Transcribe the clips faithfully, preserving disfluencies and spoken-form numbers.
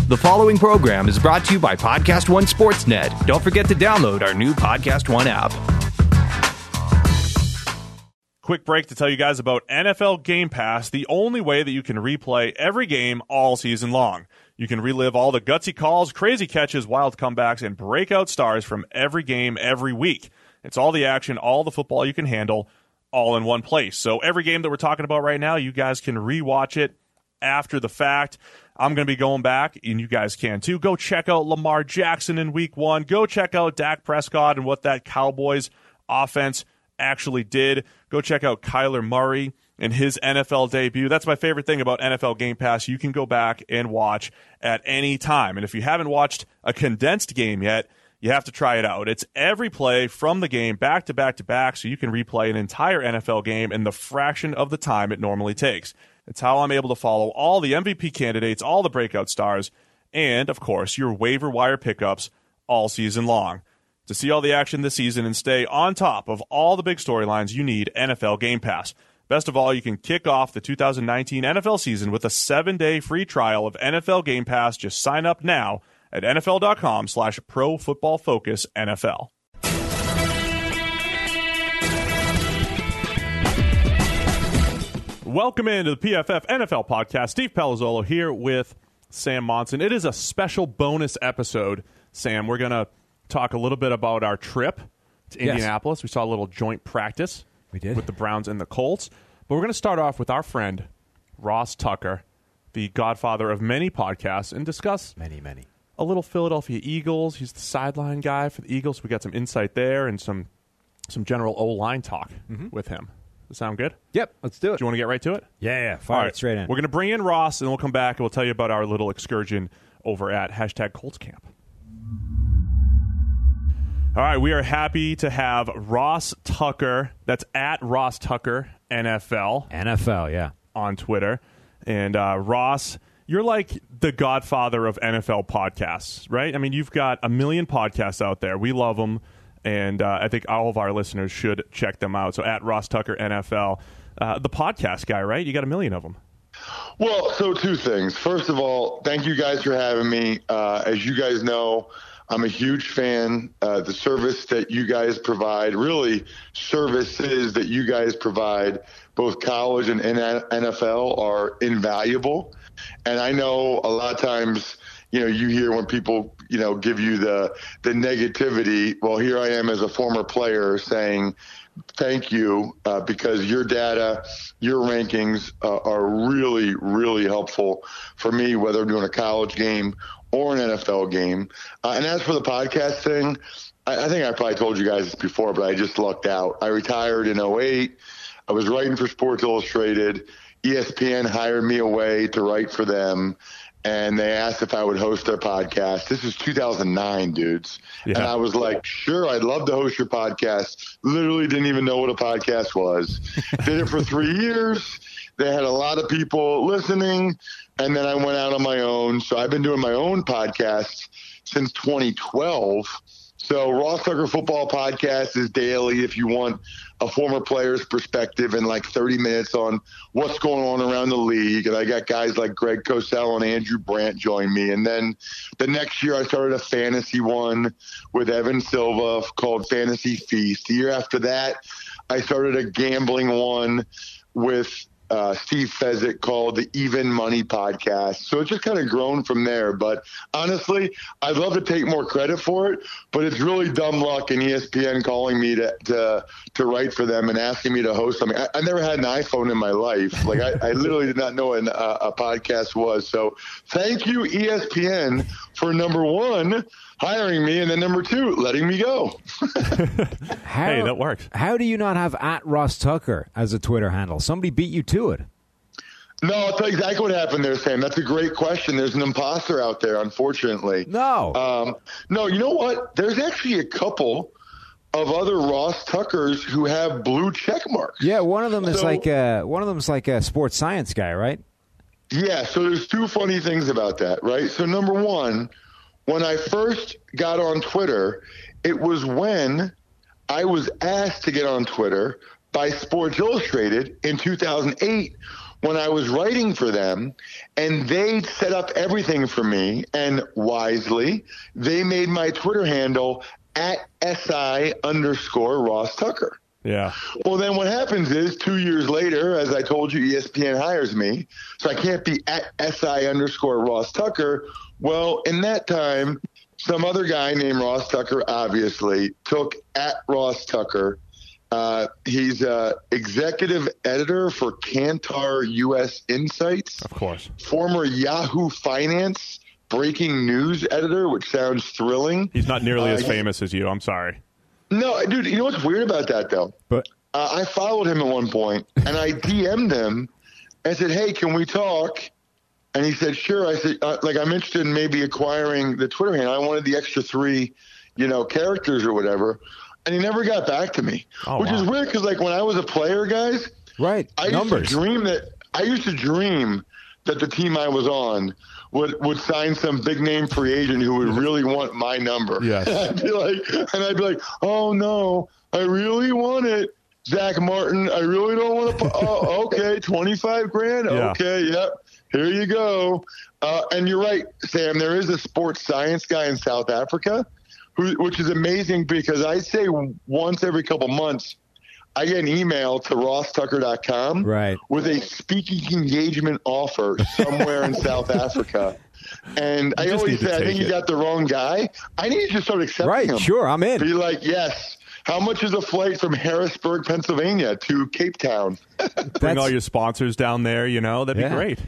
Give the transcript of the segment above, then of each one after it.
The following program is brought to you by Podcast One Sportsnet. Don't forget to download our new Podcast One app. Quick break to tell you guys about N F L Game Pass, the only way that you can replay every game all season long. You can relive all the gutsy calls, crazy catches, wild comebacks, and breakout stars from every game every week. It's all the action, all the football you can handle, all in one place. So every game that we're talking about right now, you guys can rewatch it after the fact. I'm going to be going back, and you guys can too. Go check out Lamar Jackson in week one. Go check out Dak Prescott and what that Cowboys offense actually did. Go check out Kyler Murray and his N F L debut. That's my favorite thing about N F L Game Pass. You can go back and watch at any time. And if you haven't watched a condensed game yet, you have to try it out. It's every play from the game back to back to back, so you can replay an entire N F L game in the fraction of the time it normally takes. It's how I'm able to follow all the M V P candidates, all the breakout stars, and, of course, your waiver wire pickups all season long. To see all the action this season and stay on top of all the big storylines, you need N F L Game Pass. Best of all, you can kick off the two thousand nineteen N F L season with a seven-day free trial of N F L Game Pass. Just sign up now at nfl.com slash pro football focus NFL. Welcome into the P F F N F L podcast. Steve Palazzolo here with Sam Monson. It is a special bonus episode, Sam. We're going to talk a little bit about our trip to Yes. Indianapolis. We saw a little joint practice We did. with the Browns and the Colts. But we're going to start off with our friend, Ross Tucker, the godfather of many podcasts, and discuss Many, many. a little Philadelphia Eagles. He's the sideline guy for the Eagles. We got some insight there and some some general O-line talk Mm-hmm. with him. Does that sound good? Yep, let's do it. Do you want to get right to it? Yeah, yeah, fire All it straight in. We're going to bring in Ross, and we'll come back, and we'll tell you about our little excursion over at hashtag Colts Camp. All right, we are happy to have Ross Tucker. That's at Ross Tucker N F L N F L, yeah. on Twitter. And uh, Ross, you're like the godfather of N F L podcasts, right? I mean, you've got a million podcasts out there. We love them, and uh, I think all of our listeners should check them out. So at Ross Tucker N F L, uh, the podcast guy, right? You got a million of them. Well, so two things. First of all, thank you guys for having me. Uh, as you guys know, I'm a huge fan. Uh, the service that you guys provide, really services that you guys provide, both college and N F L, are invaluable. And I know a lot of times, you know, you hear when people, you know, give you the the negativity. Well, here I am as a former player saying thank you uh, because your data, your rankings uh, are really, really helpful for me, whether I'm doing a college game or an N F L game. Uh, and as for the podcast thing, I, I think I probably told you guys this before, but I just lucked out. I retired in oh eight. I was writing for Sports Illustrated. E S P N hired me away to write for them, and they asked if I would host their podcast. This is two thousand nine, dudes. Yeah. And I was like, sure, I'd love to host your podcast. Literally didn't even know what a podcast was. Did it for three years. They had a lot of people listening, and then I went out on my own. So I've been doing my own podcast since twenty twelve. So Ross Tucker Football Podcast is daily if you want a former player's perspective in like thirty minutes on what's going on around the league. And I got guys like Greg Cosell and Andrew Brandt join me. And then the next year I started a fantasy one with Evan Silva called Fantasy Feast. The year after that, I started a gambling one with Uh, Steve Fezzik called the Even Money Podcast. So it's just kind of grown from there. But honestly, I'd love to take more credit for it, but it's really dumb luck in E S P N calling me to to, to write for them and asking me to host something. I, I never had an iPhone in my life. Like I, I literally did not know what an, uh, a podcast was. So thank you, E S P N, for number one, hiring me, and then number two, letting me go. How, Hey, that works. How do you not have at Ross Tucker as a Twitter handle? Somebody beat you to it. No, I'll tell you exactly what happened there, Sam. That's a great question. There's an imposter out there, unfortunately. No. Um, no, you know what? There's actually a couple of other Ross Tuckers who have blue check marks. Yeah, one of them is So- like a, one of them is like a sports science guy, right? Yeah, so there's two funny things about that, right? So number one, when I first got on Twitter, it was when I was asked to get on Twitter by Sports Illustrated in two thousand eight when I was writing for them, and they set up everything for me, and wisely, they made my Twitter handle at SI underscore Ross Tucker. Yeah. Well, then what happens is two years later, as I told you, E S P N hires me, so I can't be at SI underscore Ross Tucker. Well, in that time, some other guy named Ross Tucker, obviously, took at Ross Tucker. Uh, he's uh, executive editor for Kantar U S Insights. Of course. Former Yahoo Finance breaking news editor, which sounds thrilling. He's not nearly uh, as famous as you. I'm sorry. No, dude, you know what's weird about that, though? But uh, I followed him at one point, and I D M'd him and said, hey, can we talk? And he said, sure. I said, uh, like, I'm interested in maybe acquiring the Twitter handle. I wanted the extra three, you know, characters or whatever. And he never got back to me, oh, which wow. is weird because, like, when I was a player, guys, right, I numbers. used to dream that I used to dream that the team I was on would would sign some big name free agent who would really want my number. Yes. I'd be like, and I'd be like, oh no, I really want it, Zach Martin. I really don't want to. Oh, okay, twenty-five grand. Yeah. Okay, yep. Here you go. Uh, and you're right, Sam. There is a sports science guy in South Africa, who, which is amazing because I say once every couple months, I get an email to ross tucker dot com Right. with a speaking engagement offer somewhere in South Africa. And I just always need to say, I take think you it. got the wrong guy. I need to just start accepting Right, him. sure, I'm in. Be like, yes. How much is a flight from Harrisburg, Pennsylvania to Cape Town? Bring That's- all your sponsors down there, you know, that'd Yeah. be great.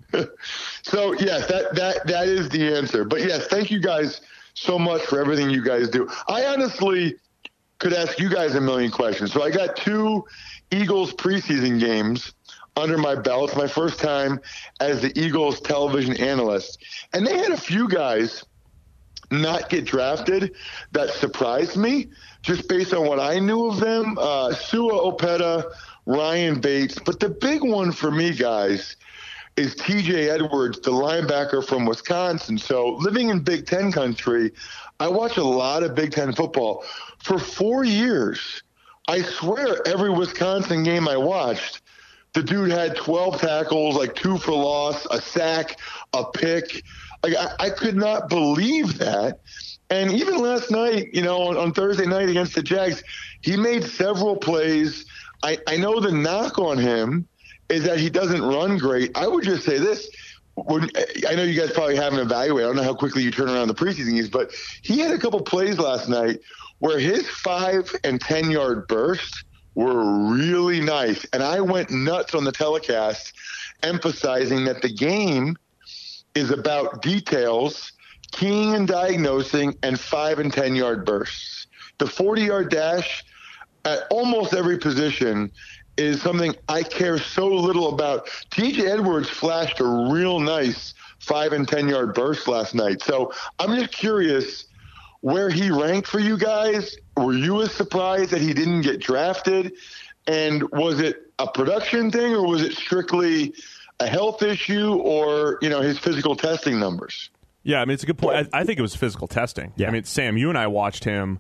So, yes, that, that, that is the answer. But, yes, thank you guys so much for everything you guys do. I honestly could ask you guys a million questions. So I got two Eagles preseason games under my belt. It's my first time as the Eagles television analyst. And they had a few guys not get drafted that surprised me just based on what I knew of them. Uh, Sua Opeta, Ryan Bates. But the big one for me, guys, is T J Edwards, the linebacker from Wisconsin. So living in Big Ten country, I watch a lot of Big Ten football. For four years, I swear every Wisconsin game I watched, the dude had twelve tackles, like two for loss, a sack, a pick. Like I, I could not believe that. And even last night, you know, on, on Thursday night against the Jags, he made several plays. I, I know the knock on him is that he doesn't run great. I would just say this. When, I know you guys probably haven't evaluated. I don't know how quickly you turn around the preseason games, but he had a couple plays last night where his five and ten yard bursts were really nice. And I went nuts on the telecast emphasizing that the game is about details, keying and diagnosing, and five and ten yard bursts. The forty yard dash at almost every position is something I care so little about. T J Edwards flashed a real nice five and ten yard burst last night. So I'm just curious where he ranked for you guys. Were you as surprised that he didn't get drafted? And was it a production thing or was it strictly a health issue or, you know, his physical testing numbers? Yeah, I mean, it's a good point. I, I think it was physical testing. Yeah. I mean, Sam, you and I watched him,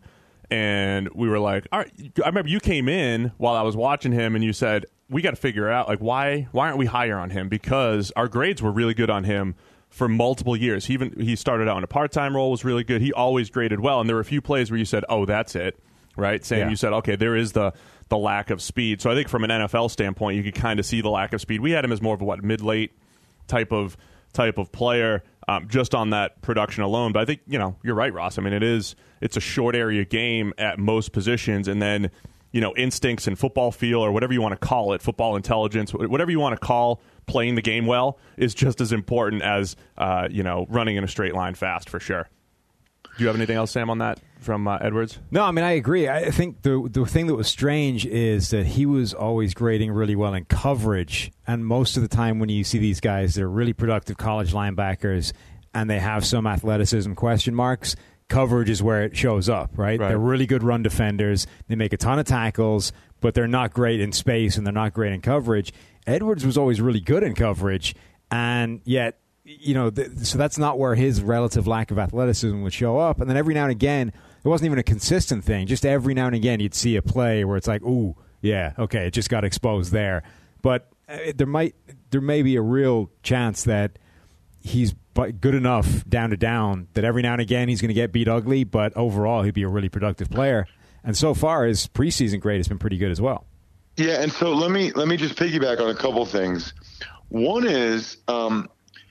and we were like, all right. I remember you came in while I was watching him, and you said, we got to figure out, like, why why aren't we higher on him? Because our grades were really good on him for multiple years. He even he started out in a part-time role, was really good. He always graded well, and there were a few plays where you said, oh, that's it, right? Sam, Yeah. you said, okay, there is the the lack of speed. So I think from an N F L standpoint, you could kind of see the lack of speed. We had him as more of a, what, mid-late type of type of player, um, just on that production alone. But I think, you know, you're right, Ross. I mean, it is it's a short area game at most positions, and then, you know, instincts and football feel, or whatever you want to call it, football intelligence, whatever you want to call playing the game well, is just as important as, uh, you know, running in a straight line fast, for sure. Do you have anything else, Sam, on that from uh, Edwards? No, I mean, I agree. I think the the thing that was strange is that he was always grading really well in coverage. And most of the time when you see these guys, they're really productive college linebackers and they have some athleticism question marks. Coverage is where it shows up, right? Right. They're really good run defenders. They make a ton of tackles, but they're not great in space and they're not great in coverage. Edwards was always really good in coverage, and yet, you know, th- so that's not where his relative lack of athleticism would show up. And then every now and again, it wasn't even a consistent thing. Just every now and again, you'd see a play where it's like, ooh, yeah, okay, it just got exposed there. But uh, there might there may be a real chance that he's good enough down to down that every now and again he's going to get beat ugly, but overall he'd be a really productive player. And so far his preseason grade has been pretty good as well. Yeah, and so let me let me just piggyback on a couple things. One is um,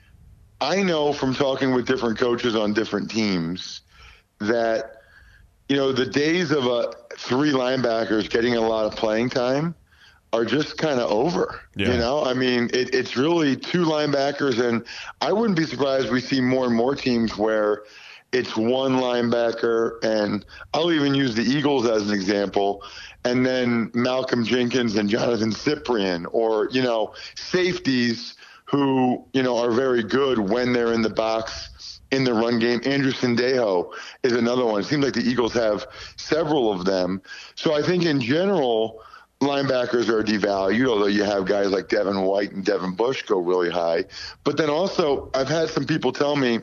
I know from talking with different coaches on different teams that, you know, the days of uh, three linebackers getting a lot of playing time are just kind of over. Yeah. You know, I mean, it, it's really two linebackers, and I wouldn't be surprised we see more and more teams where it's one linebacker, and I'll even use the Eagles as an example, and then Malcolm Jenkins and Jonathan Cyprien, or, you know, safeties who, you know, are very good when they're in the box in the run game. Andrew Sendejo is another one. It seems like the Eagles have several of them. So I think in general, linebackers are devalued, although you have guys like Devin White and Devin Bush go really high. But then also I've had some people tell me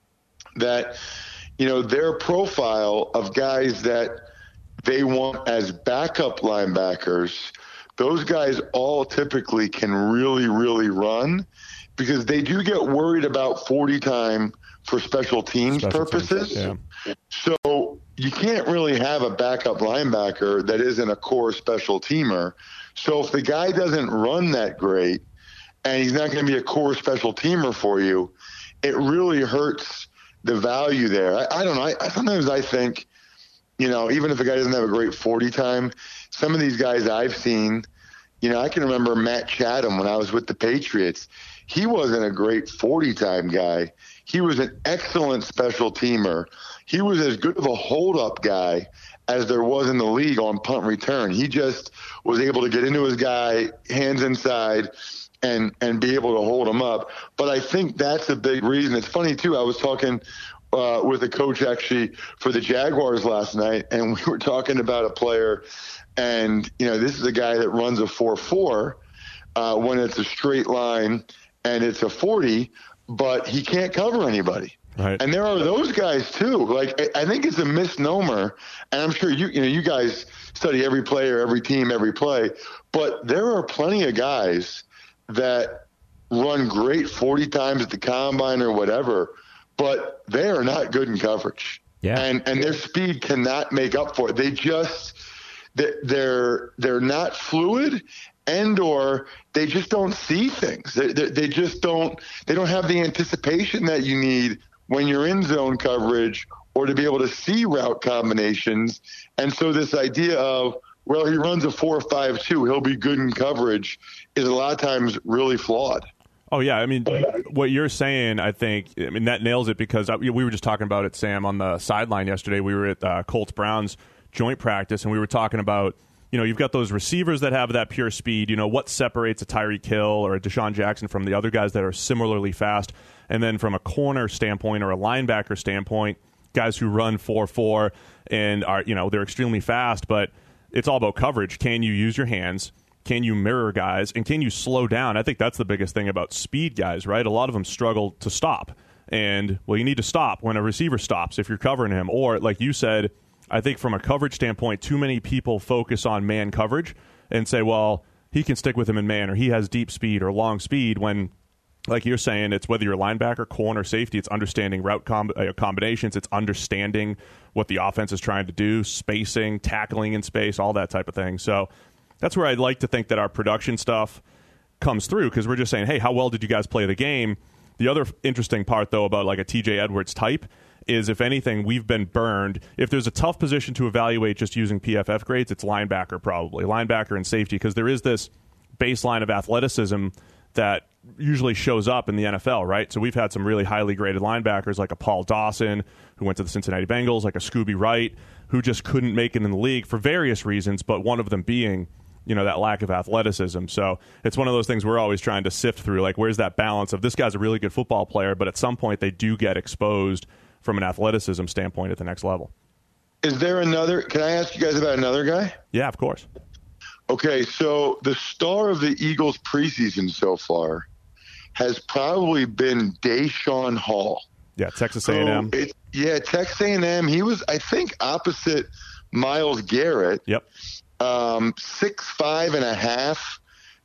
that, you know, their profile of guys that they want as backup linebackers, those guys all typically can really, really run because they do get worried about forty time for special teams special purposes. Teams, yeah. So you can't really have a backup linebacker that isn't a core special teamer. So if the guy doesn't run that great and he's not going to be a core special teamer for you, it really hurts the value there. I, I don't know. I, sometimes I think, you know, even if a guy doesn't have a great forty time, some of these guys I've seen, you know, I can remember Matt Chatham when I was with the Patriots. He wasn't a great forty time guy. He was an excellent special teamer. He was as good of a hold-up guy as there was in the league on punt return. He just was able to get into his guy, hands inside, and and be able to hold him up. But I think that's a big reason. It's funny, too. I was talking uh, with a coach, actually, for the Jaguars last night, and we were talking about a player, and, you know, this is a guy that runs a four four uh, when it's a straight line and it's a forty, but he can't cover anybody. Right. And there are those guys too. Like, I think it's a misnomer, and I'm sure you you know you guys study every player, every team, every play, but there are plenty of guys that run great forty times at the combine or whatever, but they are not good in coverage. Yeah. And and their speed cannot make up for it. They just they're they're not fluid, and or they just don't see things. They, they, they just don't they don't have the anticipation that you need when you're in zone coverage, or to be able to see route combinations. And so this idea of, well, he runs a four five two, he'll be good in coverage, is a lot of times really flawed. Oh, yeah. I mean, what you're saying, I think, I mean, that nails it, because we were just talking about it, Sam, on the sideline yesterday. We were at uh, Colts-Browns joint practice, and we were talking about, you know, you've got those receivers that have that pure speed. You know, what separates a Tyreek Hill or a Deshaun Jackson from the other guys that are similarly fast? And then from a corner standpoint or a linebacker standpoint, guys who run four four and are, you know, they're extremely fast, but it's all about coverage. Can you use your hands? Can you mirror guys? And can you slow down? I think that's the biggest thing about speed guys, right? A lot of them struggle to stop. And, well, you need to stop when a receiver stops if you're covering him. Or, like you said, I think from a coverage standpoint, too many people focus on man coverage and say, well, he can stick with him in man, or he has deep speed or long speed, when, like you're saying, it's whether you're linebacker, corner, safety, it's understanding route com- uh, combinations, it's understanding what the offense is trying to do, spacing, tackling in space, all that type of thing. So that's where I'd like to think that our production stuff comes through, because we're just saying, hey, how well did you guys play the game? The other interesting part, though, about like a T J Edwards type is, if anything, we've been burned. If there's a tough position to evaluate just using P F F grades, it's linebacker probably, linebacker and safety, because there is this baseline of athleticism that usually shows up in the N F L, right? So we've had some really highly graded linebackers like a Paul Dawson, who went to the Cincinnati Bengals, like a Scooby Wright, who just couldn't make it in the league for various reasons, but one of them being, you know, that lack of athleticism. So it's one of those things we're always trying to sift through, like, where's that balance of, this guy's a really good football player, but at some point they do get exposed from an athleticism standpoint at the next level. Is there another, can I ask you guys about another guy? Yeah, of course. Okay, so the star of the Eagles preseason so far has probably been Deshaun Hall. Yeah, Texas A and M. So it, yeah, Texas A and M. He was, I think, opposite Myles Garrett. Yep. Um, six five and a half,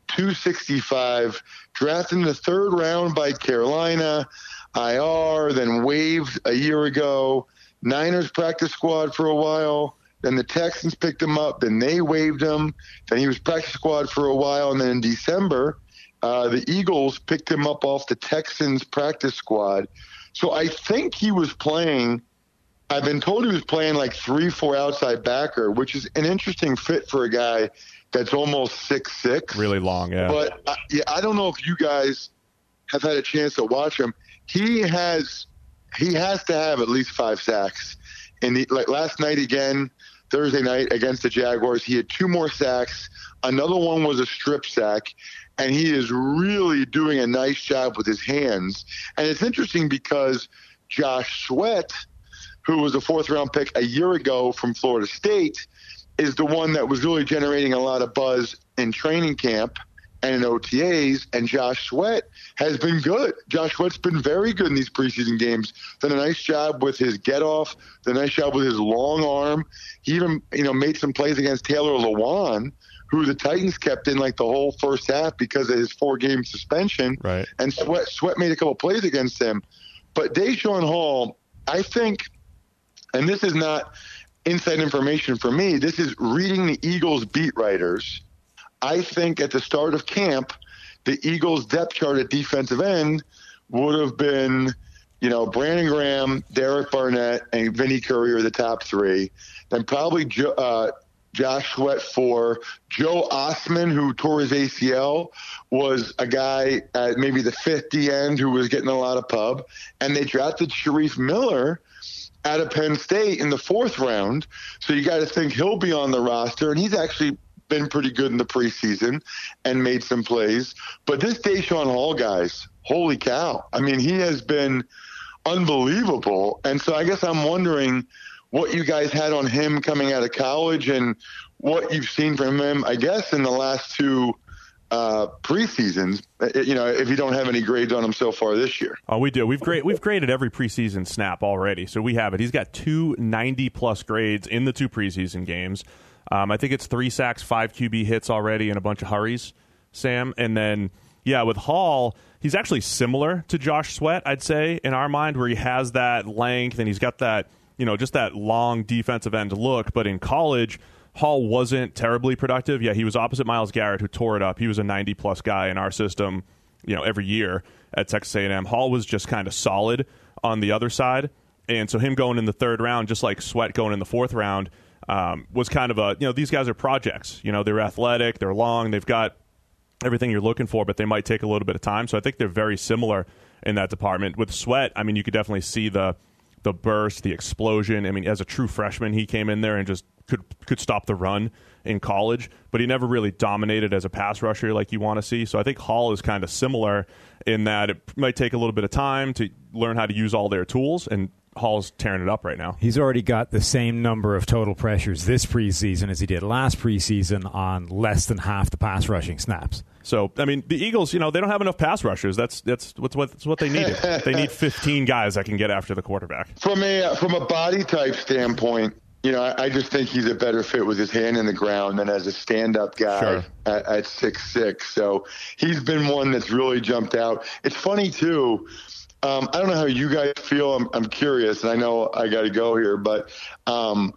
two sixty-five, drafted in the third round by Carolina, I R, then waived a year ago. Niners practice squad for a while. Then the Texans picked him up. Then they waived him. Then he was practice squad for a while. And then in December, uh, the Eagles picked him up off the Texans practice squad. So I think he was playing – I've been told he was playing like three four outside backer, which is an interesting fit for a guy that's almost six six. Really long, yeah. But, uh, yeah, I don't know if you guys have had a chance to watch him. He has he has to have at least five sacks. And the, like last night again – Thursday night against the Jaguars, he had two more sacks. Another one was a strip sack, and he is really doing a nice job with his hands. And it's interesting because Josh Sweat, who was a fourth-round pick a year ago from Florida State, is the one that was really generating a lot of buzz in training camp and in O T As, and Josh Sweat has been good. Josh Sweat's been very good in these preseason games. Done a nice job with his get-off, done a nice job with his long arm. He even, you know, made some plays against Taylor Lewan, who the Titans kept in like the whole first half because of his four-game suspension. Right. And Sweat, Sweat made a couple plays against him. But Deshaun Hall, I think, and this is not inside information for me, this is reading the Eagles beat writers. I think at the start of camp, the Eagles' depth chart at defensive end would have been, you know, Brandon Graham, Derek Barnett, and Vinny Curry are the top three. Then probably jo- uh, Josh Sweat four. Joe Osman, who tore his A C L, was a guy at maybe the fifty end who was getting a lot of pub. And they drafted Sharif Miller out of Penn State in the fourth round. So you got to think he'll be on the roster, and he's actually been pretty good in the preseason and made some plays. But this Deshaun Hall, guys, holy cow. I mean, he has been unbelievable. And so I guess I'm wondering what you guys had on him coming out of college and what you've seen from him, I guess, in the last two uh, preseasons, you know, if you don't have any grades on him so far this year. Oh, we do. We've grade, we've graded every preseason snap already, so we have it. He's got two ninety-plus grades in the two preseason games. Um, I think it's three sacks, five Q B hits already, and a bunch of hurries, Sam. And then, yeah, with Hall, he's actually similar to Josh Sweat, I'd say, in our mind, where he has that length and he's got that, you know, just that long defensive end look. But in college, Hall wasn't terribly productive. Yeah, he was opposite Myles Garrett, who tore it up. He was a ninety-plus guy in our system, you know, every year at Texas A and M. Hall was just kind of solid on the other side. And so him going in the third round, just like Sweat going in the fourth round, Um, was kind of a, you know, these guys are projects. You know, they're athletic, they're long, they've got everything you're looking for, but they might take a little bit of time. So I think they're very similar in that department. With Sweat, I mean, you could definitely see the the burst, the explosion. I mean, as a true freshman, he came in there and just could could stop the run in college, but he never really dominated as a pass rusher like you want to see. So I think Hall is kind of similar in that it might take a little bit of time to learn how to use all their tools, and Hall's tearing it up right now. He's already got the same number of total pressures this preseason as he did last preseason on less than half the pass rushing snaps. So, I mean, the Eagles, you know, they don't have enough pass rushers. That's that's what's what, that's what they needed. They need fifteen guys that can get after the quarterback. From a from a body type standpoint, you know, I, I just think he's a better fit with his hand in the ground than as a stand-up guy Sure. at, at six six. So he's been one that's really jumped out. It's funny, too. Um, I don't know how you guys feel. I'm, I'm curious, and I know I got to go here, but um,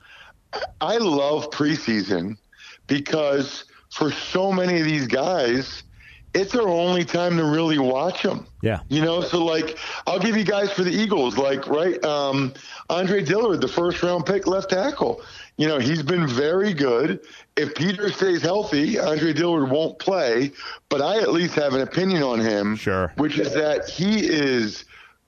I love preseason because for so many of these guys, it's their only time to really watch them. Yeah. You know, so like, I'll give you guys for the Eagles, like, right, um, Andre Dillard, the first round pick left tackle. You know, he's been very good. If Peter stays healthy, Andre Dillard won't play, but I at least have an opinion on him. Sure. Which is that he is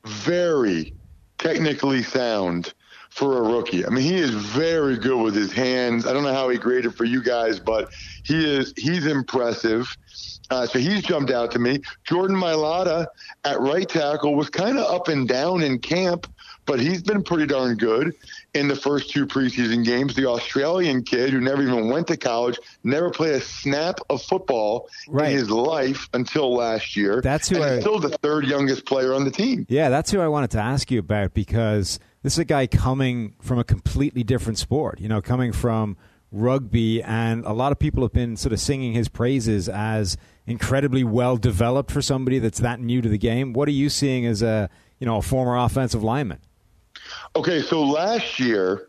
very technically sound for a rookie. I mean, he is very good with his hands. I don't know how he graded for you guys, but he is he's impressive. Uh, so he's jumped out to me. Jordan Mailata at right tackle was kind of up and down in camp, but he's been pretty darn good in the first two preseason games. The Australian kid who never even went to college, never played a snap of football right. in his life until last year. That's who and I, he's still the third youngest player on the team. Yeah, that's who I wanted to ask you about, because this is a guy coming from a completely different sport, you know, coming from rugby, and a lot of people have been sort of singing his praises as incredibly well developed for somebody that's that new to the game. What are you seeing as a you know a former offensive lineman? Okay, so last year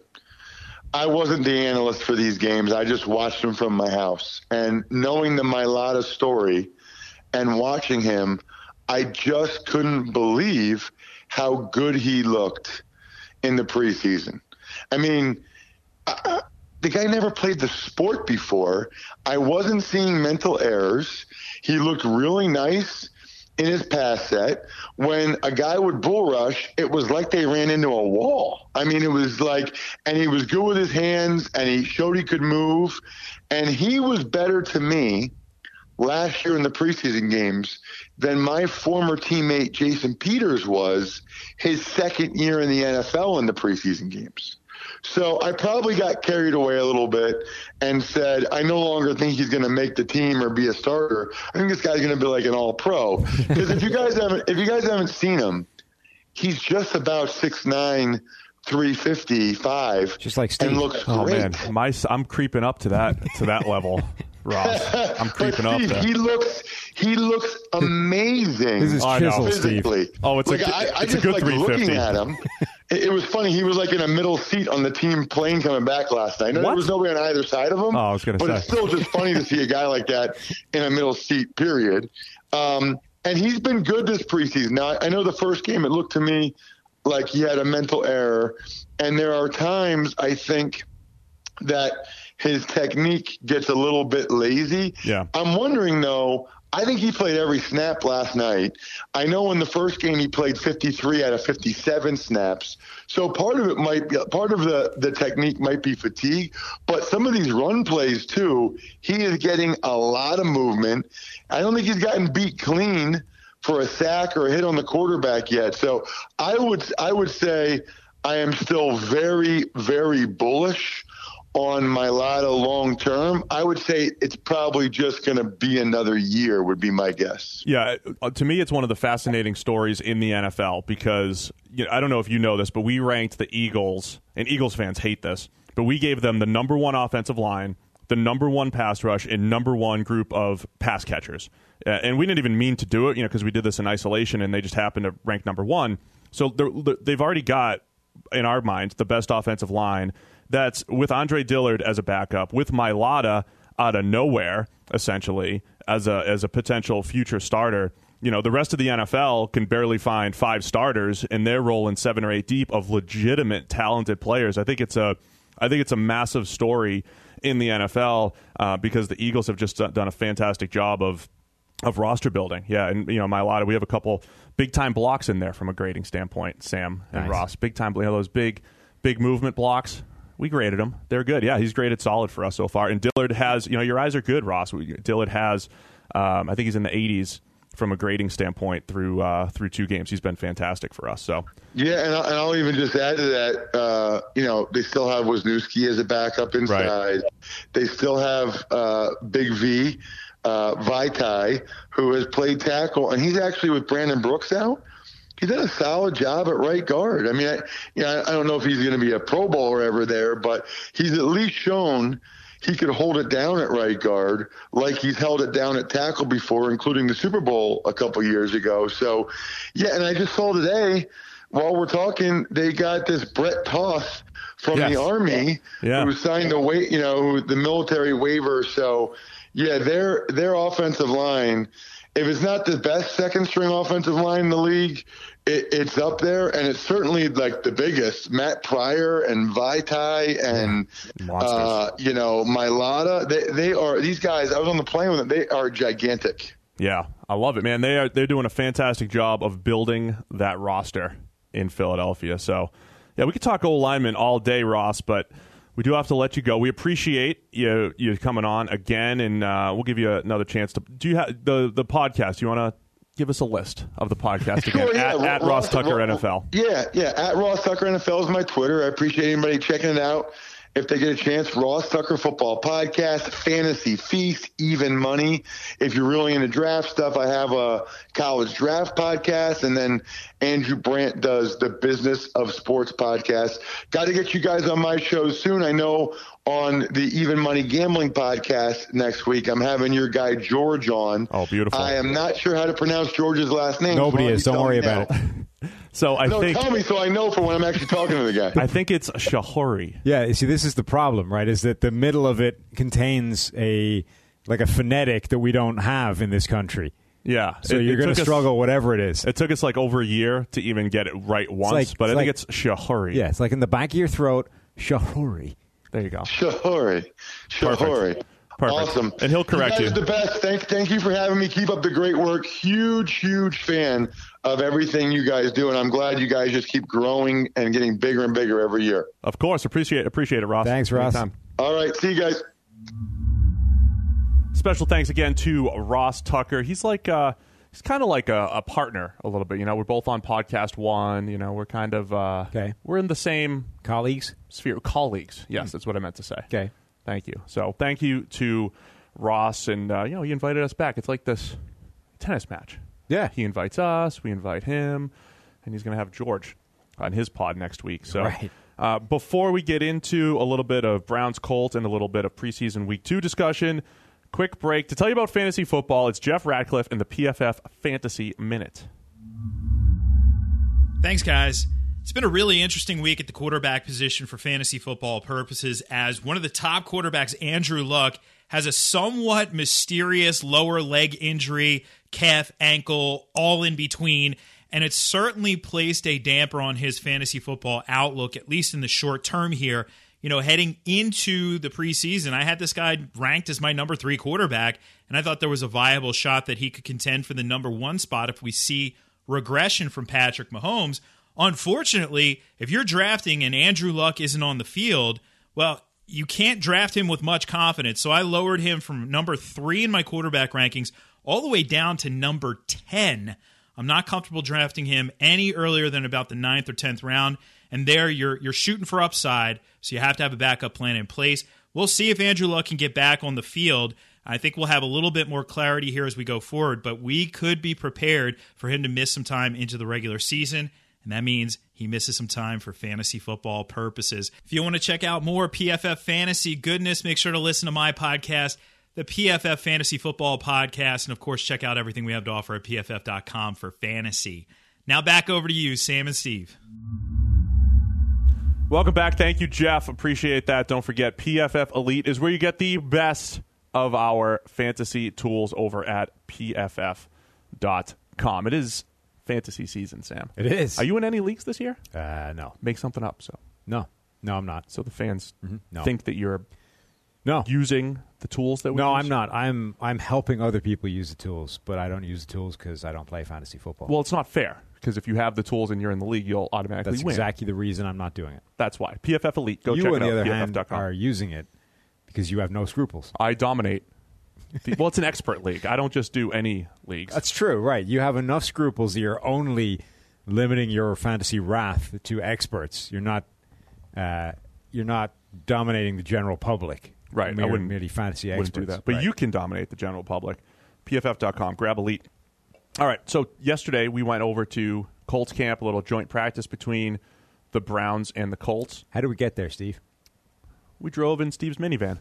I wasn't the analyst for these games. I just watched them from my house, and knowing the Mailata story and watching him, I just couldn't believe how good he looked in the preseason. I mean, I, the guy never played the sport before. I wasn't seeing mental errors. He looked really nice in his pass set. When a guy would bull rush, it was like they ran into a wall. I mean, it was like, and he was good with his hands, and he showed he could move. And he was better to me last year in the preseason games than my former teammate Jason Peters was his second year in the N F L in the preseason games. So I probably got carried away a little bit and said, I no longer think he's going to make the team or be a starter. I think this guy's going to be like an all-pro. Because if you guys haven't, if you guys haven't seen him, he's just about six nine, three fifty-five, just like Steve. And looks oh, great. Man, my I'm creeping up to that to that level, Ross. I'm creeping but Steve, up there. He looks he looks amazing. This is I know. chisel, Steve. physically. Oh, it's like, a, I, I it's just a good like three fifty. looking at him. It, it was funny. He was like in a middle seat on the team plane coming back last night. No, What? there was nobody on either side of him. Oh, I was gonna but say. it's still just funny to see a guy like that in a middle seat. Period. Um, and he's been good this preseason. Now I, I know the first game it looked to me like he had a mental error, and there are times I think that his technique gets a little bit lazy. Yeah. I'm wondering though. I think he played every snap last night. I know in the first game he played fifty-three out of fifty-seven snaps. So part of it might be, part of the, the technique might be fatigue, but some of these run plays too, he is getting a lot of movement. I don't think he's gotten beat clean for a sack or a hit on the quarterback yet. So I would, I would say I am still very, very bullish on Mailata long term. I would say it's probably just going to be another year would be my guess. Yeah, to me, it's one of the fascinating stories in the N F L because you know, I don't know if you know this, but we ranked the Eagles, and Eagles fans hate this, but we gave them the number one offensive line, the number one pass rush, and number one group of pass catchers. Uh, and we didn't even mean to do it, you know, because we did this in isolation, and they just happened to rank number one. So they've already got, in our minds, the best offensive line. That's with Andre Dillard as a backup, with Mailata out of nowhere, essentially, as a as a potential future starter. You know, the rest of the N F L can barely find five starters, and they're rolling seven or eight deep of legitimate, talented players. I think it's a, I think it's a massive story in the N F L uh, because the Eagles have just done a fantastic job of of roster building. Yeah, and you know, Mailata, we have a couple big time blocks in there from a grading standpoint. Sam and Nice. Ross, big time, you know, those big, big movement blocks. We graded him. They're good. Yeah, he's graded solid for us so far. And Dillard has, you know, your eyes are good, Ross. Dillard has, um, I think he's in the eighties from a grading standpoint through uh, through two games. He's been fantastic for us. So Yeah, and I'll, and I'll even just add to that, uh, you know, they still have Wisniewski as a backup inside. Right. They still have uh, Big V, uh, Vaitai, who has played tackle, and he's actually with Brandon Brooks out. He's done a solid job at right guard. I mean, I, you know, I don't know if he's going to be a Pro Bowler ever there, but he's at least shown he could hold it down at right guard like he's held it down at tackle before, including the Super Bowl a couple years ago. So, yeah, and I just saw today, while we're talking, they got this Brett Toth from Yes. the Army Yeah. who signed a wa- you know, the military waiver. So, yeah, their their offensive line, if it's not the best second string offensive line in the league, it, it's up there, and it's certainly like the biggest. Matt Pryor and Vaitai and uh, you know Mailata, they they are these guys. I was on the plane with them. They are gigantic. yeah, I love it, man. They are they're doing a fantastic job of building that roster in Philadelphia. So yeah, we could talk old linemen all day, Ross, but we do have to let you go. We appreciate you you coming on again, and uh, we'll give you another chance to. Do you have the the podcast? You want to give us a list of the podcast again? Sure, yeah. at, at Ross Tucker N F L. Yeah, yeah. At Ross Tucker N F L is my Twitter. I appreciate anybody checking it out if they get a chance, Ross Tucker Football Podcast, Fantasy Feast, Even Money. If you're really into draft stuff, I have a college draft podcast, and then Andrew Brandt does the Business of Sports podcast. Got to get you guys on my show soon. I know on the Even Money Gambling podcast next week, I'm having your guy George on. Oh, beautiful. I am not sure how to pronounce George's last name. Nobody so is. Don't worry now. about it. So I no, think tell me so I know for when I'm actually talking to the guy. I think it's Shahori. Yeah, you see, this is the problem, right? Is that the middle of it contains a like a phonetic that we don't have in this country. Yeah. So it, you're it going to us- struggle, whatever it is. It took us like over a year to even get it right once, like- but I it's think like- it's Shahori. Yeah, it's like in the back of your throat, Shahuri. There you go. Shahori. Shahori. Perfect. Awesome. And he'll correct you. you. Guys are the best. Thank, thank you for having me. Keep up the great work. Huge, huge fan of everything you guys do, and I'm glad you guys just keep growing and getting bigger and bigger every year. Of course. Appreciate appreciate it, Ross. Thanks, Ross. Anytime. All right. See you guys. Special thanks again to Ross Tucker. He's like uh, he's kind of like a, a partner a little bit. You know, we're both on Podcast One. You know, we're kind of uh, Okay. We're in the same Colleagues? sphere. Colleagues. Yes, that's what I meant to say. Okay. Thank you. So thank you to Ross, and uh, you know, he invited us back. It's like this tennis match. Yeah. He invites us, we invite him, and he's going to have George on his pod next week. So Right. uh, before we get into a little bit of Browns Colts and a little bit of preseason week two discussion, quick break to tell you about fantasy football. It's Jeff Ratcliffe and the P F F Fantasy Minute. Thanks, guys. It's been a really interesting week at the quarterback position for fantasy football purposes, as one of the top quarterbacks, Andrew Luck, has a somewhat mysterious lower leg injury, calf, ankle, all in between, and it's certainly placed a damper on his fantasy football outlook, at least in the short term here. You know, heading into the preseason, I had this guy ranked as my number three quarterback, and I thought there was a viable shot that he could contend for the number one spot if we see regression from Patrick Mahomes. Unfortunately, if you're drafting and Andrew Luck isn't on the field, well, you can't draft him with much confidence. So I lowered him from number three in my quarterback rankings all the way down to number ten. I'm not comfortable drafting him any earlier than about the ninth or tenth round. And there you're you're shooting for upside, so you have to have a backup plan in place. We'll see if Andrew Luck can get back on the field. I think we'll have a little bit more clarity here as we go forward, but we could be prepared for him to miss some time into the regular season. And that means he misses some time for fantasy football purposes. If you want to check out more P F F fantasy goodness, make sure to listen to my podcast, the P F F Fantasy Football Podcast. And, of course, check out everything we have to offer at P F F dot com for fantasy. Now back over to you, Sam and Steve. Welcome back. Thank you, Jeff. Appreciate that. Don't forget, P F F Elite is where you get the best of our fantasy tools over at P F F dot com. It is fantasy season, Sam. It is. Are you in any leagues this year? Uh, no. Make something up, so No. No, I'm not. so the fans No. think that you're No. using the tools that we No, use? I'm not. I'm I'm helping other people use the tools, but I don't use the tools because I don't play fantasy football. Well, it's not fair, because if you have the tools and you're in the league, you'll automatically that's win. exactly the reason I'm not doing it. That's why. P F F Elite. Go you, check on it the out. other P F F hand, dot com. are using it because you have no scruples. I dominate. The, well, it's an expert league. I don't just do any leagues. That's true, right? You have enough scruples that you're only limiting your fantasy wrath to experts. You're not. Uh, you're not dominating the general public. Right, I Mere- wouldn't- merely fantasy Wouldn't experts. do that. But Right. you can dominate the general public. P F F dot com. Grab Elite. All right. So yesterday we went over to Colts camp, a little joint practice between the Browns and the Colts. How did we get there, Steve? We drove in Steve's minivan.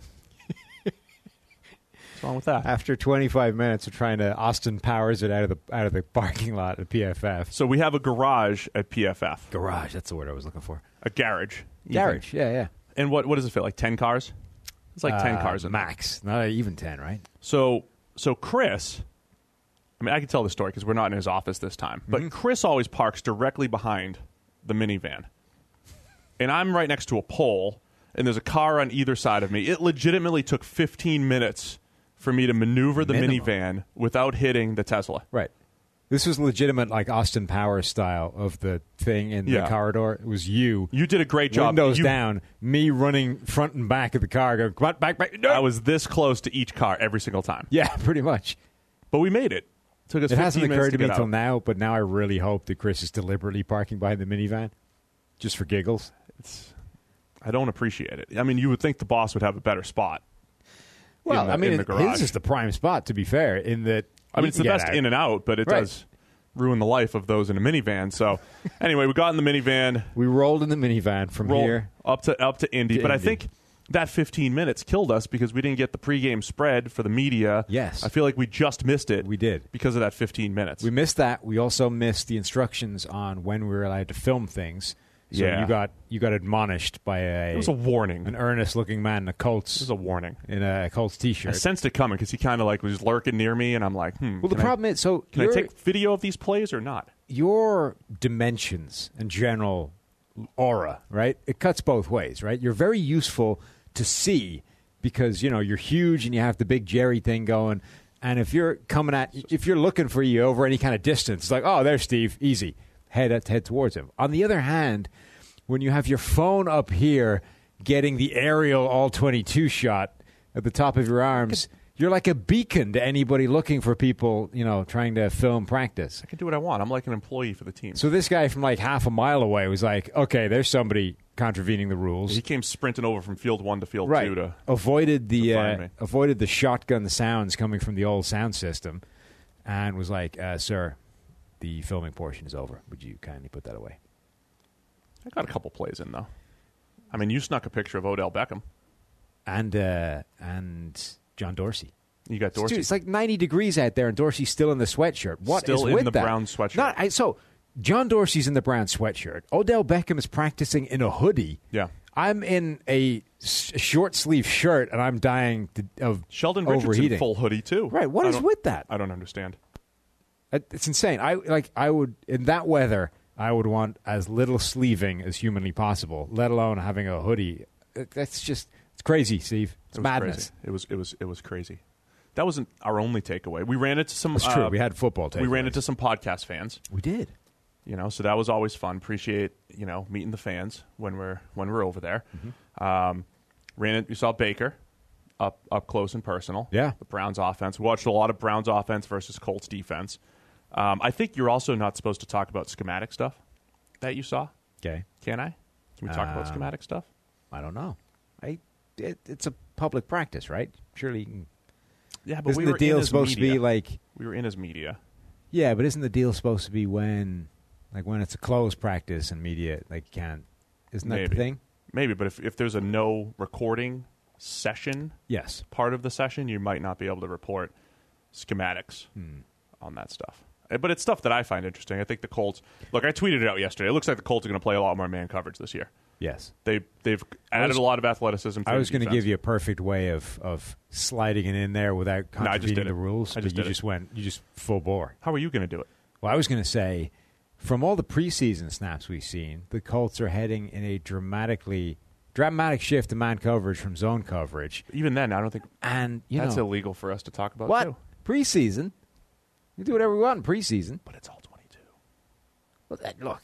What's wrong with that? After twenty-five minutes of trying to Austin Powers it out of the out of the parking lot at P F F. So we have a garage at P F F. Garage, that's the word I was looking for. A garage. even. Garage, yeah, yeah. And what what does it fit? Like ten cars? It's like ten Uh, cars in there. max, not even ten, right? So, so Chris, I mean, I can tell the story because we're not in his office this time, but Mm-hmm. Chris always parks directly behind the minivan. And I'm right next to a pole, and there's a car on either side of me. It legitimately took fifteen minutes for me to maneuver the Minimum. minivan without hitting the Tesla. Right. This was legitimate, like Austin Powers style of the thing in Yeah. the corridor. It was you. You did a great job. Windows You- down, me running front and back of the car, going, come on, back, back. No. I was this close to each car every single time. Yeah, pretty much. But we made it. Took us It fifteen hasn't minutes occurred to me get until out. now, but now I really hope that Chris is deliberately parking behind the minivan just for giggles. It's, I don't appreciate it. I mean, you would think the boss would have a better spot. Well, the, I mean, in the it, garage. his is the prime spot, to be fair, in that. I mean, it's the best out. in and out, but it Right. does ruin the life of those in a minivan. So, anyway, we got in the minivan. We rolled in the minivan from rolled here up to up to Indy, to but Indy. I think that fifteen minutes killed us because we didn't get the pregame spread for the media. Yes. I feel like we just missed it. We did. because of that fifteen minutes. We missed that. We also missed the instructions on when we were allowed to film things. So Yeah. you got you got admonished by a it was a warning. an earnest-looking man in a Colts It was a warning. in a Colts I T-shirt. sensed it coming because he kind of like was lurking near me, and I'm like, hmm. Well, the can I- problem is, so can I your, take video of these plays or not? your dimensions and general aura, right? It cuts both ways, right? You're very useful to see because you know you're huge and you have the big Jerry thing going. And if you're coming at, if you're looking for you over any kind of distance, it's like, oh, there's Steve, easy, head head towards him. On the other hand, when you have your phone up here getting the aerial all twenty-two shot at the top of your arms, you're like a beacon to anybody looking for people, you know, trying to film practice. I can do what I want. I'm like an employee for the team. So this guy from like half a mile away was like, okay, there's somebody contravening the rules. He came sprinting over from field one to field Right. two to. avoided the to find uh, me. avoided the shotgun sounds coming from the old sound system and was like, uh, sir, the filming portion is over. Would you kindly put that away? I got a couple plays in though. I mean, you snuck a picture of Odell Beckham. And uh, and John Dorsey. You got Dorsey. Dude, it's like ninety degrees out there, and Dorsey's still in the sweatshirt. What Still is in with the that? brown sweatshirt. Not, I, so John Dorsey's in the brown sweatshirt. Odell Beckham is practicing in a hoodie. Yeah. I'm in a s- short sleeve shirt, and I'm dying to, of Sheldon overheating. Richardson full hoodie too. Right. What I is don't- with that? I don't understand. It- It's insane. I like. I would in that weather. I would want as little sleeving as humanly possible, let alone having a hoodie. It- That's just it's crazy, Steve. It's It was madness. crazy. It was it was it was crazy. That wasn't our only takeaway. We ran into some. That's true. uh, We had football. We ran takeaways. into some podcast fans. We did. You know, so that was always fun. Appreciate you know meeting the fans when we're when we're over there. Mm-hmm. Um, ran it. You saw Baker up up close and personal. Yeah. The Browns offense. We watched a lot of Browns offense versus Colts defense. Um, I think you're also not supposed to talk about schematic stuff that you saw. Okay. Can I? Can we talk about Um, schematic stuff? I don't know. I it, it's a public practice, right? Surely you can. Yeah, but Isn't we the were in deal as supposed to media. be like? We were in as media. Yeah, but isn't the deal supposed to be when, like, when it's a closed practice and media, like, you can't? Isn't that Maybe. the thing? Maybe, but if if there's a no recording session Yes. part of the session, you might not be able to report schematics Hmm. on that stuff. Uh, But it's stuff that I find interesting. I think the Colts. Look, I tweeted it out yesterday. It looks like the Colts are going to play a lot more man coverage this year. Yes. They they've added was- a lot of athleticism. To I was going to give you a perfect way of, of sliding it in there without No, I just contravening did the it. rules. I just but you did it. just went. You just full bore. How are you going to do it? Well, I was going to say, from all the preseason snaps we've seen, the Colts are heading in a dramatically dramatic shift to man coverage from zone coverage, Even then, I don't think and you that's know illegal for us to talk about. what Too. preseason. You do whatever we want in preseason. But it's all twenty-two. Well, that, look,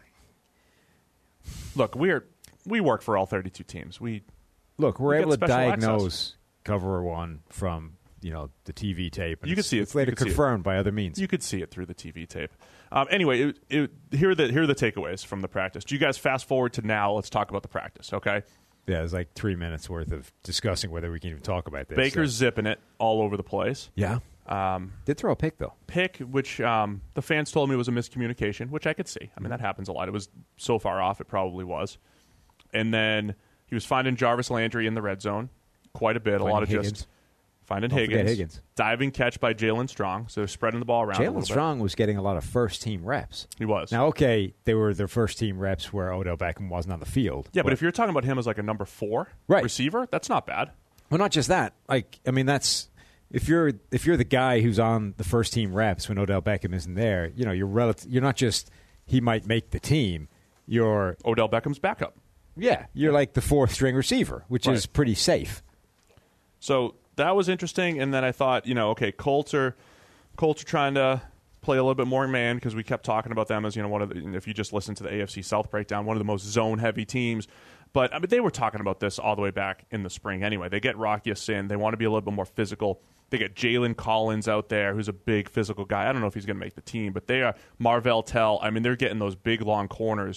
Look, we're we work for all thirty-two teams. We look, we're We get able to special diagnose cover one from you know the T V tape. And You can it's- see it. It's later You can see it. confirmed by other means. You could see it through the T V tape. Um, anyway, it, it, here are the here are the takeaways from the practice. Do you guys fast forward to now? Let's talk about the practice, okay? Yeah, it was like three minutes worth of discussing whether we can even talk about this. Baker's so- zipping it all over the place. yeah, Um, did throw a pick though. pick, which um, the fans told me was a miscommunication, which I could see. I mean, that happens a lot. It was so far off, it probably was. And then he was finding Jarvis Landry in the red zone quite a bit. Finding a lot of Higgins. just finding Don't forget Higgins. Higgins. Diving catch by Jalen Strong. So they're spreading the ball around. a little Jalen bit. Strong was getting a lot of first team reps. He was. Now, okay, they were their first team reps where Odell Beckham wasn't on the field. yeah, but if you're talking about him as like a number four Right. receiver, that's not bad. well, not just that. Like, I mean, that's if you're if you're the guy who's on the first team reps when Odell Beckham isn't there. You know, you're relative. You're not just he might make the team. You're Odell Beckham's backup. yeah, you're like the fourth string receiver, which is Right. pretty safe. So that was interesting. And then I thought, you know, okay, Colts are Colts are trying to play a little bit more man because we kept talking about them as, you know, one of the, if you just listen to the A F C South breakdown, one of the most zone heavy teams. But I mean, they were talking about this all the way back in the spring anyway. They get Rocky Sin. They want to be a little bit more physical. They get Jalen Collins out there, who's a big physical guy. I don't know if he's going to make the team, but they are Marvell Tell. I mean, they're getting those big, long corners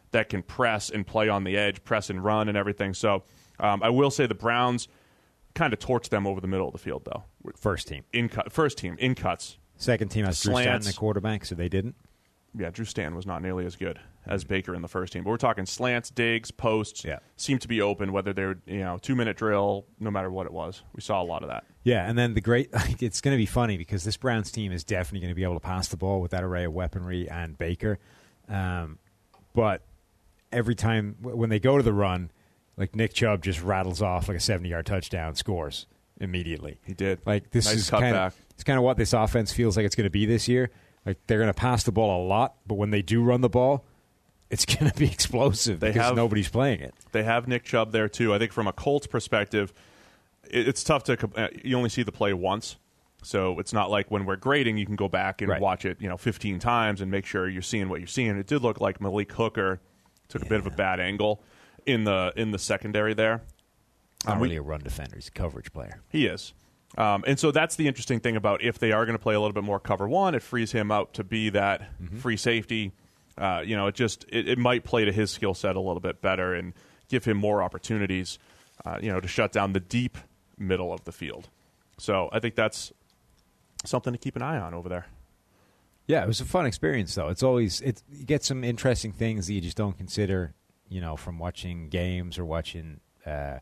that can press and play on the edge, press and run and everything. So um, I will say the Browns kind of torched them over the middle of the field, though. First team. In cut, first team, in cuts. Second team has Drew Stanton, Slants. the quarterback, so they didn't. Yeah, Drew Stanton was not nearly as good as Baker in the first team. But we're talking slants, digs, posts, Yeah. seem to be open, whether they're, you know, two-minute drill, no matter what it was. We saw a lot of that. Yeah, and then the great, like, it's going to be funny because this Browns team is definitely going to be able to pass the ball with that array of weaponry and Baker. Um, but every time, when they go to the run, like Nick Chubb just rattles off like a seventy-yard touchdown, scores immediately. He did. Like this Nice is cutback. kind of it's kind of what this offense feels like it's going to be this year. Like they're going to pass the ball a lot, but when they do run the ball, it's going to be explosive They because have- nobody's playing it. They have Nick Chubb there, too. I think from a Colts perspective, it, it's tough to – uh, you only see the play once. So it's not like when we're grading, you can go back and Right. watch it, you know, fifteen times and make sure you're seeing what you're seeing. It did look like Malik Hooker took a bit of a bad angle in the in the secondary there. Not Um, we- really a run defender; he's a coverage player. He is. Um, and so that's the interesting thing about if they are going to play a little bit more cover one, it frees him out to be that Mm-hmm. free safety. Uh, you know, it just it, it might play to his skill set a little bit better and give him more opportunities, uh, you know, to shut down the deep middle of the field. So I think that's something to keep an eye on over there. Yeah, it was a fun experience, though. It's always it. You get some interesting things that you just don't consider, you know, from watching games or watching uh,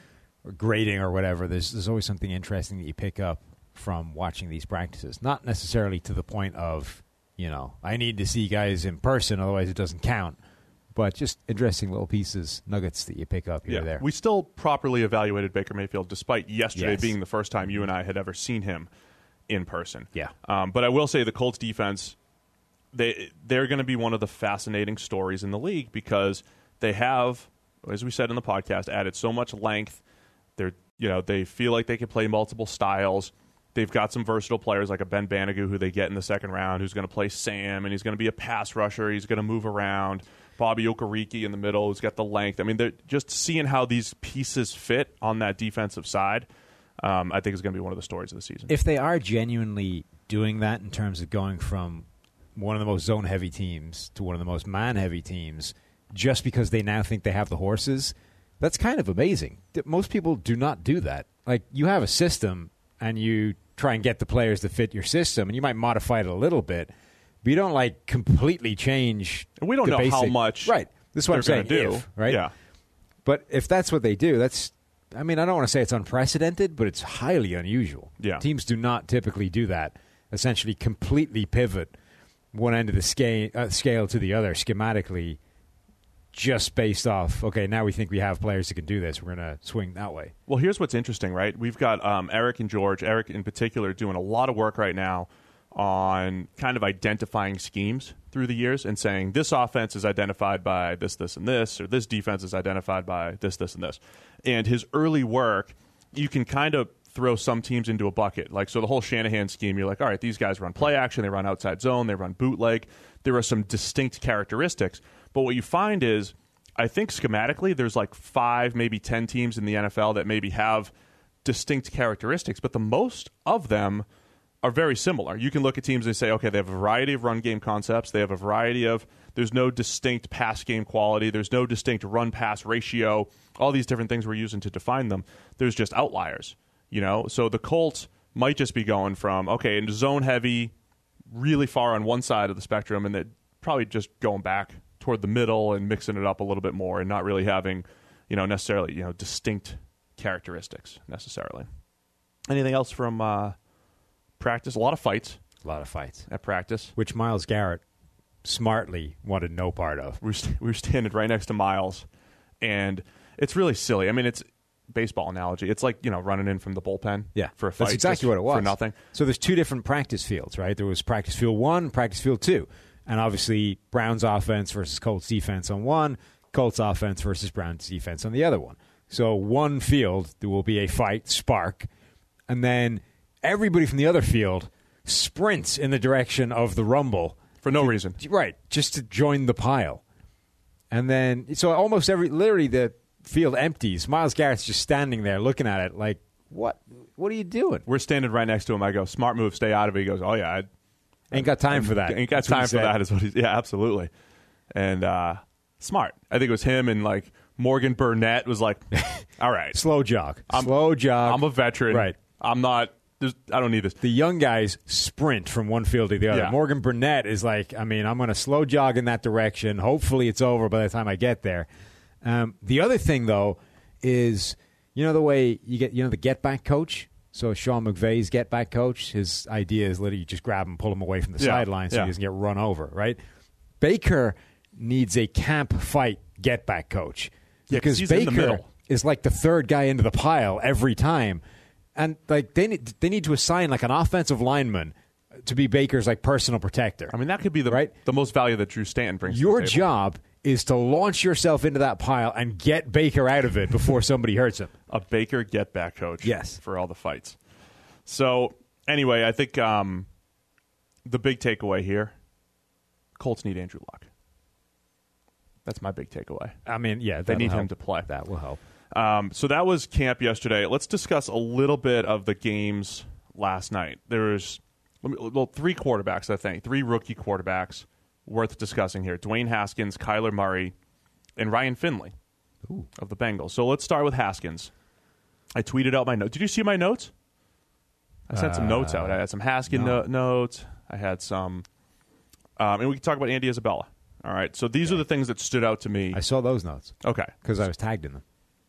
or grading or whatever. There's there's always something interesting that you pick up from watching these practices. Not necessarily to the point of, you know, I need to see guys in person, otherwise it doesn't count. But just interesting little pieces, nuggets that you pick up here Yeah, or there. we still properly evaluated Baker Mayfield, despite yesterday Yes. being the first time you and I had ever seen him in person. Yeah. Um, but I will say the Colts defense, they they're going to be one of the fascinating stories in the league because they have, as we said in the podcast, added so much length. They're you know they feel like they can play multiple styles. They've got some versatile players like a Ben Banigou who they get in the second round, who's going to play Sam, and he's going to be a pass rusher. He's going to move around. Bobby Okereke in the middle, who's got the length. I mean, they're just seeing how these pieces fit on that defensive side. Um, I think is going to be one of the stories of the season. If they are genuinely doing that in terms of going from one of the most zone-heavy teams to one of the most man-heavy teams, just because they now think they have the horses, that's kind of amazing. Most people do not do that. Like, you have a system, and you try and get the players to fit your system, and you might modify it a little bit, but you don't, like, completely change And we don't the know how basic- much Right. This is what I'm they're saying, gonna do. if, right? Yeah. But if that's what they do, that's, I mean, I don't want to say it's unprecedented, but it's highly unusual. Yeah. Teams do not typically do that, essentially completely pivot one end of the scale, uh, scale to the other schematically just based off, okay, now we think we have players that can do this. We're going to swing that way. Well, here's what's interesting, right? We've got um, Eric and George, Eric in particular, doing a lot of work right now on kind of identifying schemes through the years and saying this offense is identified by this, this, and this, or this defense is identified by this, this, and this. And his early work, you can kind of throw some teams into a bucket. Like, so the whole Shanahan scheme, you're like, all right, these guys run play action, they run outside zone, they run bootleg. There are some distinct characteristics. But what you find is, I think schematically, there's like five, maybe ten teams in the N F L that maybe have distinct characteristics, but the most of them are very similar. You can look at teams and say, okay, they have a variety of run game concepts. They have a variety of, there's no distinct pass game quality. There's no distinct run pass ratio. All these different things we're using to define them. There's just outliers, you know? So the Colts might just be going from, okay, into zone heavy, really far on one side of the spectrum, and then probably just going back toward the middle and mixing it up a little bit more and not really having, you know, necessarily, you know, distinct characteristics necessarily. Anything else from uh, practice? A lot of fights. A lot of fights. At practice. Which Myles Garrett smartly wanted no part of. We were, st- we were standing right next to Myles, and it's really silly. I mean, it's baseball analogy. It's like, you know, running in from the bullpen Yeah, for a fight. that's exactly just what it was. For nothing. So there's two different practice fields, right? There was practice field one, practice field two. And obviously, Browns offense versus Colts defense on one, Colts offense versus Browns defense on the other one. So one field, there will be a fight, spark, and then everybody from the other field sprints in the direction of the rumble. For no reason. Right, just to join the pile. And then, so almost every, literally the field empties. Myles Garrett's just standing there looking at it like, what What are you doing? We're standing right next to him. I go, smart move, stay out of it. He goes, oh, yeah, I Ain't got time for that. Ain't got That's what time he for said. that is what he's, yeah, absolutely. And uh, Smart. I think it was him and like Morgan Burnett was like, all right. Slow jog. I'm, Slow jog. I'm a veteran. Right. I'm not, I don't need this. The young guys sprint from one field to the other. Yeah. Morgan Burnett is like, I mean, I'm going to slow jog in that direction. Hopefully it's over by the time I get there. Um, the other thing, though, is, you know the way you get, you know, the get back coach? So Sean McVay's get back coach, his idea is literally you just grab him, pull him away from the yeah. sideline so yeah. he doesn't get run over, right? Baker needs a camp fight get back coach. Yeah, because he's in the Baker middle. is like the third guy into the pile every time. And like they need, they need to assign like an offensive lineman to be Baker's like personal protector. I mean, that could be the right? the most value that Drew Stanton brings Your to the table. job is to launch yourself into that pile and get Baker out of it before somebody hurts him. A Baker get back coach. Yes. For all the fights. So, anyway, I think um, the big takeaway here, Colts need Andrew Luck. That's my big takeaway. I mean, yeah. They need help. him to play. That will help. Um, so that was camp yesterday. Let's discuss a little bit of the games last night. There was well, three quarterbacks, I think, three rookie quarterbacks worth discussing here. Dwayne Haskins, Kyler Murray, and Ryan Finley Ooh. Of the Bengals. So let's start with Haskins. I tweeted out my notes. Did you see my notes? I sent uh, some notes out. I had some Haskins no. no- notes. I had some, um, and we can talk about Andy Isabella. All right. So these okay. are the things that stood out to me. I saw those notes. Okay. Because I was tagged in them.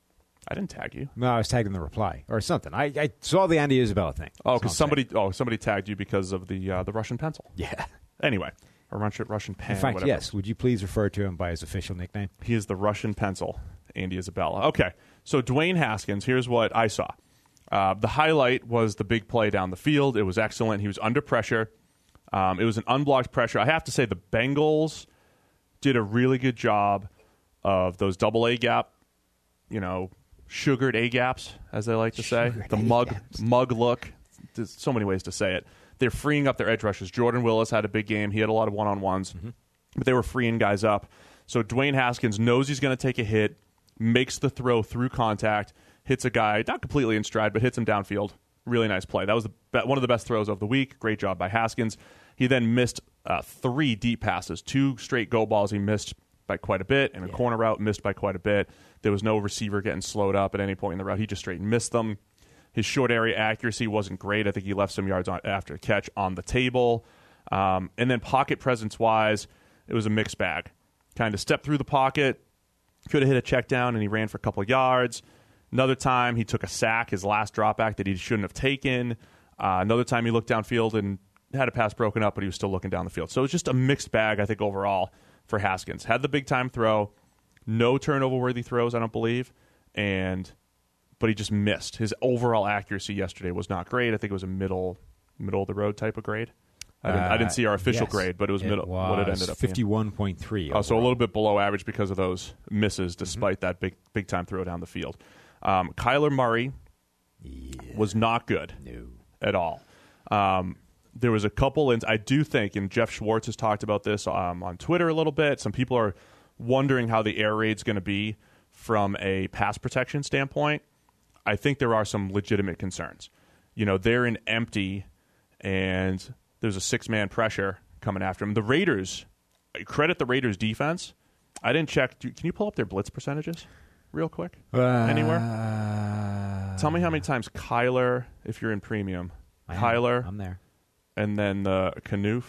I didn't tag you. No, I was tagged in the reply or something. I, I saw the Andy Isabella thing. Oh, because somebody, oh, somebody tagged you because of the uh, the Russian pencil. Yeah. Anyway, a Russian Russian pen. In fact, whatever. yes. Would you please refer to him by his official nickname? He is the Russian pencil, Andy Isabella. Okay, so Dwayne Haskins. Here's what I saw. Uh, the highlight was the big play down the field. It was excellent. He was under pressure. Um, it was an unblocked pressure. I have to say the Bengals did a really good job of those double A gap, you know, sugared A gaps, as they like to say. Sugared The mug A-gaps. mug look. There's so many ways to say it. They're freeing up their edge rushers. Jordan Willis had a big game. He had a lot of one-on-ones, mm-hmm. but they were freeing guys up. So Dwayne Haskins knows he's going to take a hit, makes the throw through contact, hits a guy, not completely in stride, but hits him downfield. Really nice play. That was the be- one of the best throws of the week. Great job by Haskins. He then missed uh, three deep passes, two straight go balls he missed by quite a bit, and a yeah. corner route missed by quite a bit. There was no receiver getting slowed up at any point in the route. He just straight missed them. His short area accuracy wasn't great. I think he left some yards on, after the catch on the table. Um, and then pocket presence-wise, it was a mixed bag. Kind of stepped through the pocket, could have hit a check down, and he ran for a couple of yards. Another time, he took a sack, his last drop back that he shouldn't have taken. Uh, another time, he looked downfield and had a pass broken up, but he was still looking down the field. So it was just a mixed bag, I think, overall for Haskins. Had the big-time throw, no turnover-worthy throws, I don't believe, and but he just missed. His overall accuracy yesterday was not great. I think it was a middle middle of the road type of grade. I didn't, uh, I didn't see our official yes, grade, but it was, it middle, was what it ended up fifty-one point three. Oh, so a little bit below average because of those misses, despite mm-hmm. that big big time throw down the field. Um, Kyler Murray yeah. was not good no. at all. Um, there was a couple, and I do think, and Jeff Schwartz has talked about this um, on Twitter a little bit. Some people are wondering how the air raid's going to be from a pass protection standpoint. I think there are some legitimate concerns. You know, they're in empty, and there's a six-man pressure coming after them. The Raiders, credit the Raiders' defense. I didn't check. Can you pull up their blitz percentages real quick? Uh, Anywhere? Tell me how many times Kyler, if you're in premium. I Kyler. Am. I'm there. And then uh, Knuth.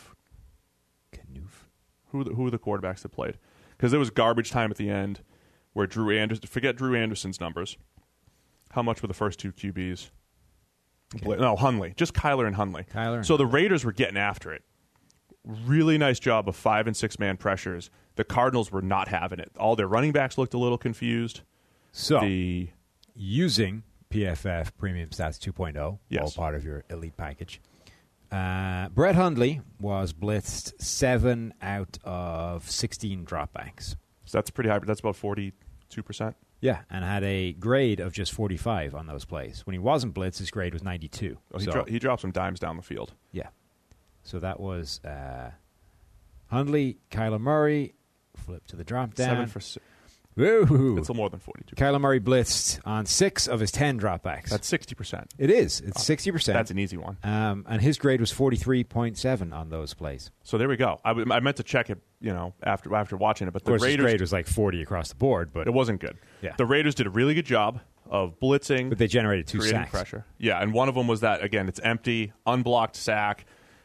Knuth. Who, who were the quarterbacks that played? Because there was garbage time at the end where Drew Anderson, forget Drew Anderson's numbers. How much were the first two Q Bs? Okay. No, Hundley. Just Kyler and Hundley. Kyler and so the Raiders were getting after it. Really nice job of five and six man pressures. The Cardinals were not having it. All their running backs looked a little confused. So the using P F F Premium Stats two point oh, yes. all part of your elite package. Uh, Brett Hundley was blitzed seven out of sixteen dropbacks. So that's pretty high. That's about forty-two percent. Yeah, and had a grade of just forty-five on those plays. When he wasn't blitzed, his grade was ninety-two. Oh, he, so, dro- he dropped some dimes down the field. Yeah. So that was uh, Hundley, Kyler Murray, flip to the drop down. Seven for si- Ooh. It's a more than forty-two. Kyler Murray blitzed on six of his ten dropbacks. That's sixty percent. It is. It's Oh, sixty percent. That's an easy one. Um, and his grade was forty-three point seven on those plays. So there we go. I, w- I meant to check it, you know, after after watching it, but Of the course, his Raiders grade was like forty across the board, but it wasn't good. Yeah. The Raiders did a really good job of blitzing, but they generated two creating sacks. pressure. Yeah, and one of them was that again, it's empty, unblocked sack,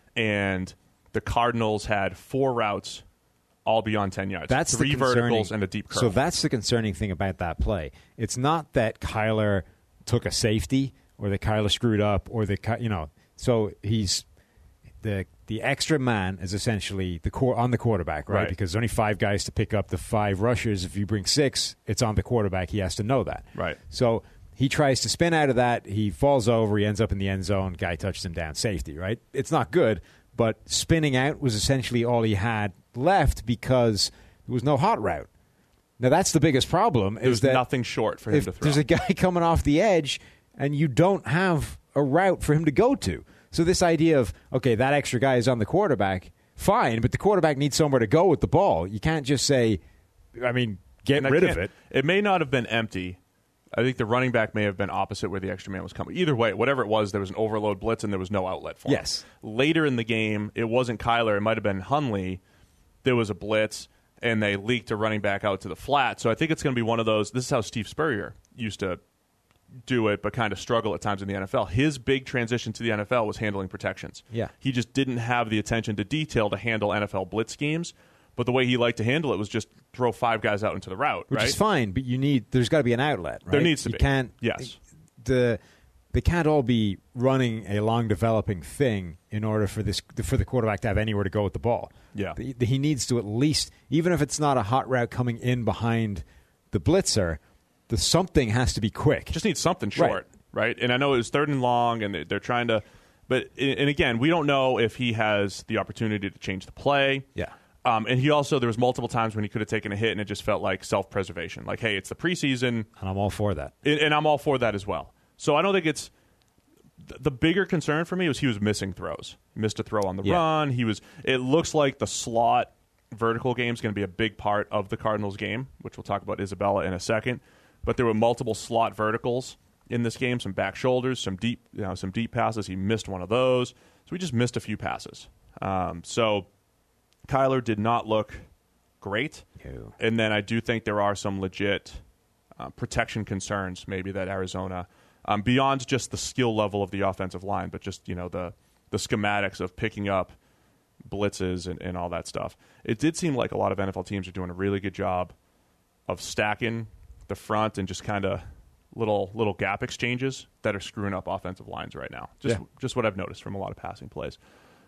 and the Cardinals had four routes, all beyond ten yards. That's three the concerning, verticals and a deep curve. So that's the concerning thing about that play. It's not that Kyler took a safety or that Kyler screwed up or that Ky- you know. So he's the the extra man is essentially the core on the quarterback, right? Right. Because there's only five guys to pick up the five rushers. If you bring six, it's on the quarterback. He has to know that. Right. So he tries to spin out of that. He falls over. He ends up in the end zone. Guy touches him down. Safety, right? It's not good, but spinning out was essentially all he had left because there was no hot route. Now, that's the biggest problem. There's is that nothing short for him if to throw. there's a guy coming off the edge and you don't have a route for him to go to. So this idea of, okay, that extra guy is on the quarterback, fine, but the quarterback needs somewhere to go with the ball. You can't just say, I mean, get And I rid of can't- it. It may not have been empty. I think the running back may have been opposite where the extra man was coming. Either way, whatever it was, there was an overload blitz and there was no outlet for him. Yes. Later in the game, it wasn't Kyler. It might have been Hundley. There was a blitz, and they leaked a running back out to the flat. So I think it's going to be one of those. This is how Steve Spurrier used to do it, but kind of struggle at times in the N F L. His big transition to the N F L was handling protections. Yeah. He just didn't have the attention to detail to handle N F L blitz schemes. But the way he liked to handle it was just throw five guys out into the route, Which right? is fine, but you need there's got to be an outlet, right? There needs to you be. Can't, Yes. The they can't all be running a long developing thing in order for this for the quarterback to have anywhere to go with the ball. Yeah. The- the- he needs to at least, even if it's not a hot route coming in behind the blitzer, the something has to be quick. Just needs something short, right. right? And I know it was third and long, and they're trying to. But and again, we don't know if he has the opportunity to change the play. Yeah. Um, and he also, there was multiple times when he could have taken a hit and it just felt like self-preservation. Like, hey, it's the preseason. And I'm all for that. And, and I'm all for that as well. So I don't think it's th- the bigger concern for me was he was missing throws. He missed a throw on the Yeah. run. He was. It looks like the slot vertical game is going to be a big part of the Cardinals game, which we'll talk about Isabella in a second. But there were multiple slot verticals in this game, some back shoulders, some deep, you know, some deep passes. He missed one of those, so we just missed a few passes. Um, so Kyler did not look great. No. And then I do think there are some legit uh, protection concerns, maybe that Arizona, um, beyond just the skill level of the offensive line, but just you know the the schematics of picking up blitzes and, and all that stuff. It did seem like a lot of N F L teams are doing a really good job of stacking the front and just kind of little little gap exchanges that are screwing up offensive lines right now. Just Yeah. just what I've noticed from a lot of passing plays.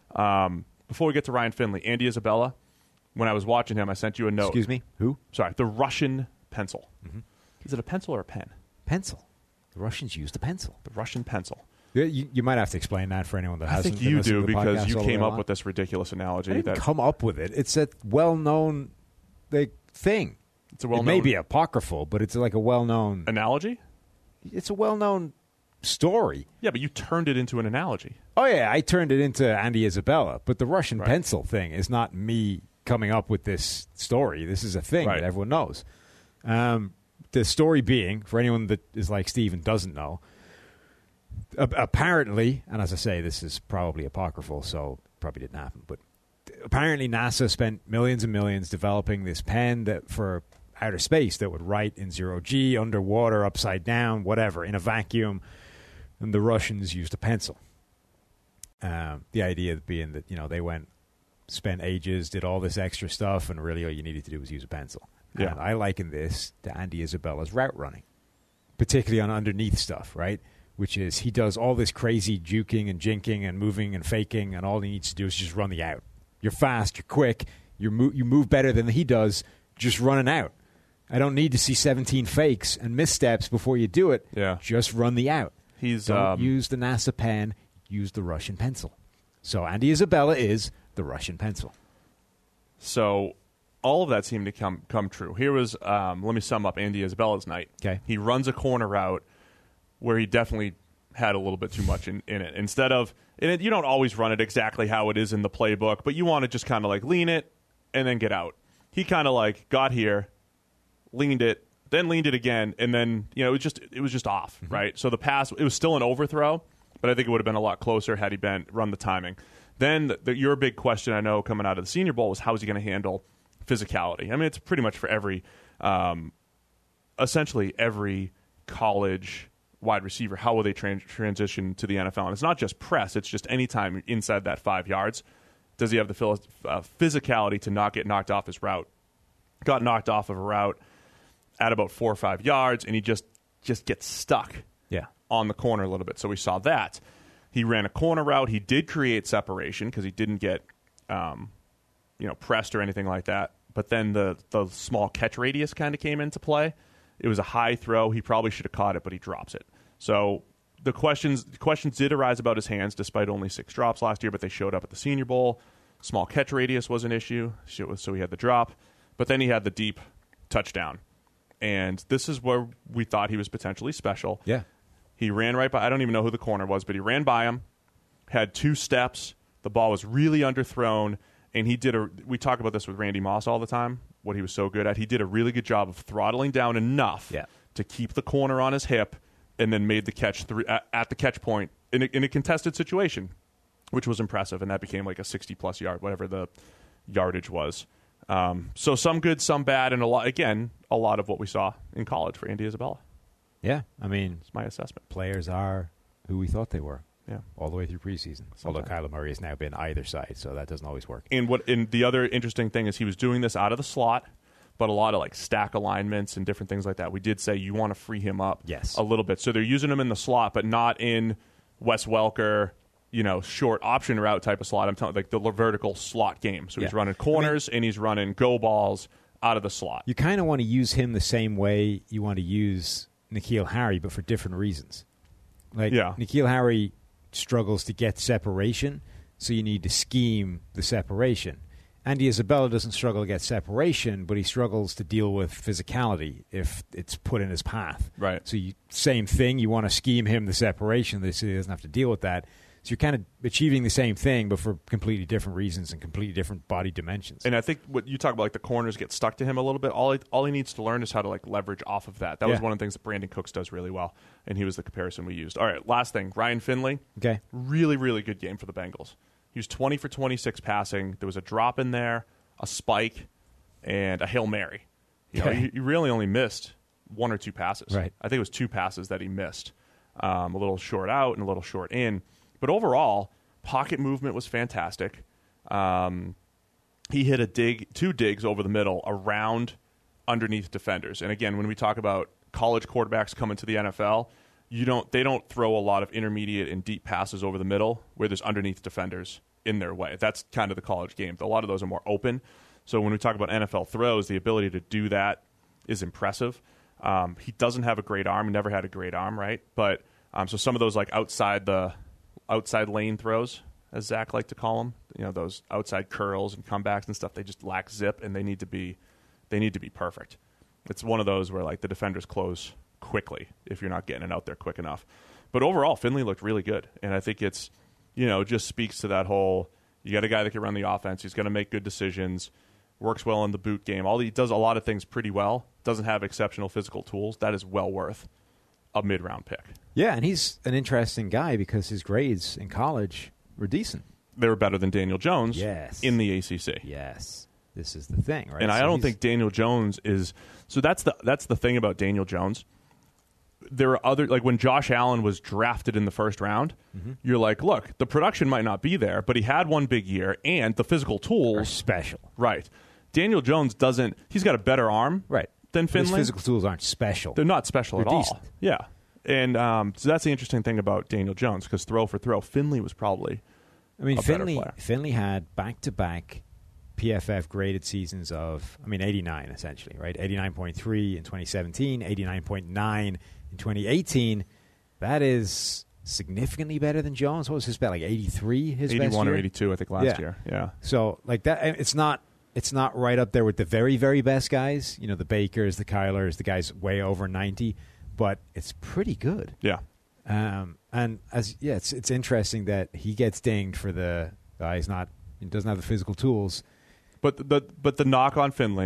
Um, before we get to Ryan Finley, Andy Isabella, when I was watching him, I sent you a note. Excuse me? Who? Sorry, the Russian pencil. Mm-hmm. Is it a pencil or a pen? Pencil. The Russians used a pencil. The Russian pencil. Yeah, You, you might have to explain that for anyone that I hasn't. think been you listening do to the because podcast you all the came way up along. with this ridiculous analogy. I didn't that come up with it. It's a well-known like, thing. It's a It well-known may be apocryphal, but it's like a well-known. analogy. It's a well-known story. Yeah, but you turned it into an analogy. Oh yeah, I turned it into Andy Isabella, but the Russian Right. pencil thing is not me coming up with this story. This is a thing Right. that everyone knows. Um, the story being, for anyone that is like Steve and doesn't know, a- apparently, and as I say, this is probably apocryphal, so probably didn't happen, but apparently NASA spent millions and millions developing this pen that for outer space that would write in zero G, underwater, upside down, whatever, in a vacuum, and the Russians used a pencil. Um, the idea being that, you know, they went, spent ages, did all this extra stuff, and really all you needed to do was use a pencil. Yeah. And I liken this to Andy Isabella's route running, particularly on underneath stuff, right? Which is he does all this crazy juking and jinking and moving and faking, and all he needs to do is just run the out. You're fast, you're quick, you mo- you move better than he does just running out. I don't need to see seventeen fakes and missteps before you do it. Yeah. Just run the out. He's Don't um, use the NASA pen, use the Russian pencil. So Andy Isabella is the Russian pencil. So all of that seemed to come come true. Here was, um, let me sum up Andy Isabella's night. Okay. He runs a corner route where he definitely had a little bit too much in, in it. Instead of, and it, you don't always run it exactly how it is in the playbook, but you want to just kind of like lean it and then get out. He kind of like got here, leaned it, then leaned it again, and then you know it was just it was just off, mm-hmm. right? So the pass, it was still an overthrow, but I think it would have been a lot closer had he been run the timing. Then the, the, your big question, I know, coming out of the Senior Bowl was how is he going to handle physicality? I mean, it's pretty much for every, um, essentially every college wide receiver. How will they tra- transition to the N F L? And it's not just press; it's just any time inside that five yards. Does he have the phil- uh, physicality to not get knocked off his route? Got knocked off of a route at about four or five yards, and he just just gets stuck yeah. on the corner a little bit. So we saw that. He ran a corner route. He did create separation because he didn't get, um, you know, pressed or anything like that. But then the the small catch radius kind of came into play. It was a high throw. He probably should have caught it, but he drops it. So the questions the questions did arise about his hands, despite only six drops last year. But they showed up at the Senior Bowl. Small catch radius was an issue, so he had the drop. But then he had the deep touchdown. And this is where we thought he was potentially special. Yeah. He ran right by, I don't even know who the corner was, but he ran by him, had two steps. The ball was really underthrown. And he did a, we talk about this with Randy Moss all the time, what he was so good at. He did a really good job of throttling down enough yeah. to keep the corner on his hip and then made the catch th- at, at the catch point in a, in a contested situation, which was impressive. And that became like a sixty-plus yard, whatever the yardage was. Um, so some good, some bad, and a lot, again, a lot of what we saw in college for Andy Isabella. Yeah, I mean, it's my assessment. Players are who we thought they were. Yeah, all the way through preseason. Sometimes. Although Kyler Murray has now been either side, so that doesn't always work. And what? And the other interesting thing is he was doing this out of the slot, but a lot of like stack alignments and different things like that. We did say you want to free him up, yes. a little bit. So they're using him in the slot, but not in Wes Welker, you know, short option route type of slot. I'm telling like the vertical slot game. So yeah. he's running corners I mean, and he's running go balls out of the slot. You kind of want to use him the same way you want to use N'Keal Harry, but for different reasons. Like yeah. N'Keal Harry struggles to get separation, so you need to scheme the separation. Andy Isabella doesn't struggle to get separation, but he struggles to deal with physicality if it's put in his path. Right. So you, same thing, you want to scheme him the separation so he doesn't have to deal with that. So you're kind of achieving the same thing, but for completely different reasons and completely different body dimensions. And I think what you talk about, like the corners get stuck to him a little bit. All he, all he needs to learn is how to like leverage off of that. That yeah. was one of the things that Brandon Cooks does really well, and he was the comparison we used. All right, last thing, Ryan Finley. Okay, really, really good game for the Bengals. He was twenty for twenty-six passing. There was a drop in there, a spike, and a Hail Mary. You know, okay. he, he really only missed one or two passes. Right. I think it was two passes that he missed, um, a little short out and a little short in. But overall, pocket movement was fantastic. Um, he hit a dig, two digs over the middle around underneath defenders. And again, when we talk about college quarterbacks coming to the N F L, you don't they don't throw a lot of intermediate and deep passes over the middle where there's underneath defenders in their way. That's kind of the college game. A lot of those are more open. So when we talk about N F L throws, the ability to do that is impressive. Um, he doesn't have a great arm. He never had a great arm, right? But um, so some of those like outside the outside lane throws, as Zach liked to call them, you know, those outside curls and comebacks and stuff, they just lack zip, and they need to be they need to be perfect. It's one of those where like the defenders close quickly if you're not getting it out there quick enough. But overall, Finley looked really good, and I think it's, you know, just speaks to that whole, you got a guy that can run the offense, he's going to make good decisions, works well in the boot game. All he does a lot of things pretty well, doesn't have exceptional physical tools. That is well worth a mid-round pick. Yeah, and he's an interesting guy because his grades in college were decent. They were better than Daniel Jones yes. in the A C C. Yes. This is the thing, right? And so I don't he's... think Daniel Jones is – so that's the that's the thing about Daniel Jones. There are other – like when Josh Allen was drafted in the first round, mm-hmm. you're like, look, the production might not be there, but he had one big year, and the physical tools – are special. Right. Daniel Jones doesn't – he's got a better arm right. than Finley. His physical tools aren't special. They're not special They're at decent. all. Yeah. And um, so that's the interesting thing about Daniel Jones, because throw for throw, Finley was probably I mean, a Finley better player. Finley had back-to-back P F F graded seasons of, I mean, eighty-nine essentially, right? eighty-nine point three in twenty seventeen, eighty-nine point nine in twenty eighteen. That is significantly better than Jones. What was his bet, like eighty-three? His best eighty-one year? or eighty-two, I think, last yeah. year. Yeah. So, like that, it's not it's not right up there with the very, very best guys. You know, the Bakers, the Kylers, the guys way over ninety, but it's pretty good. Yeah. Um, and as yeah, it's it's interesting that he gets dinged for the uh, he's not he doesn't have the physical tools. But the but the knock on Finley,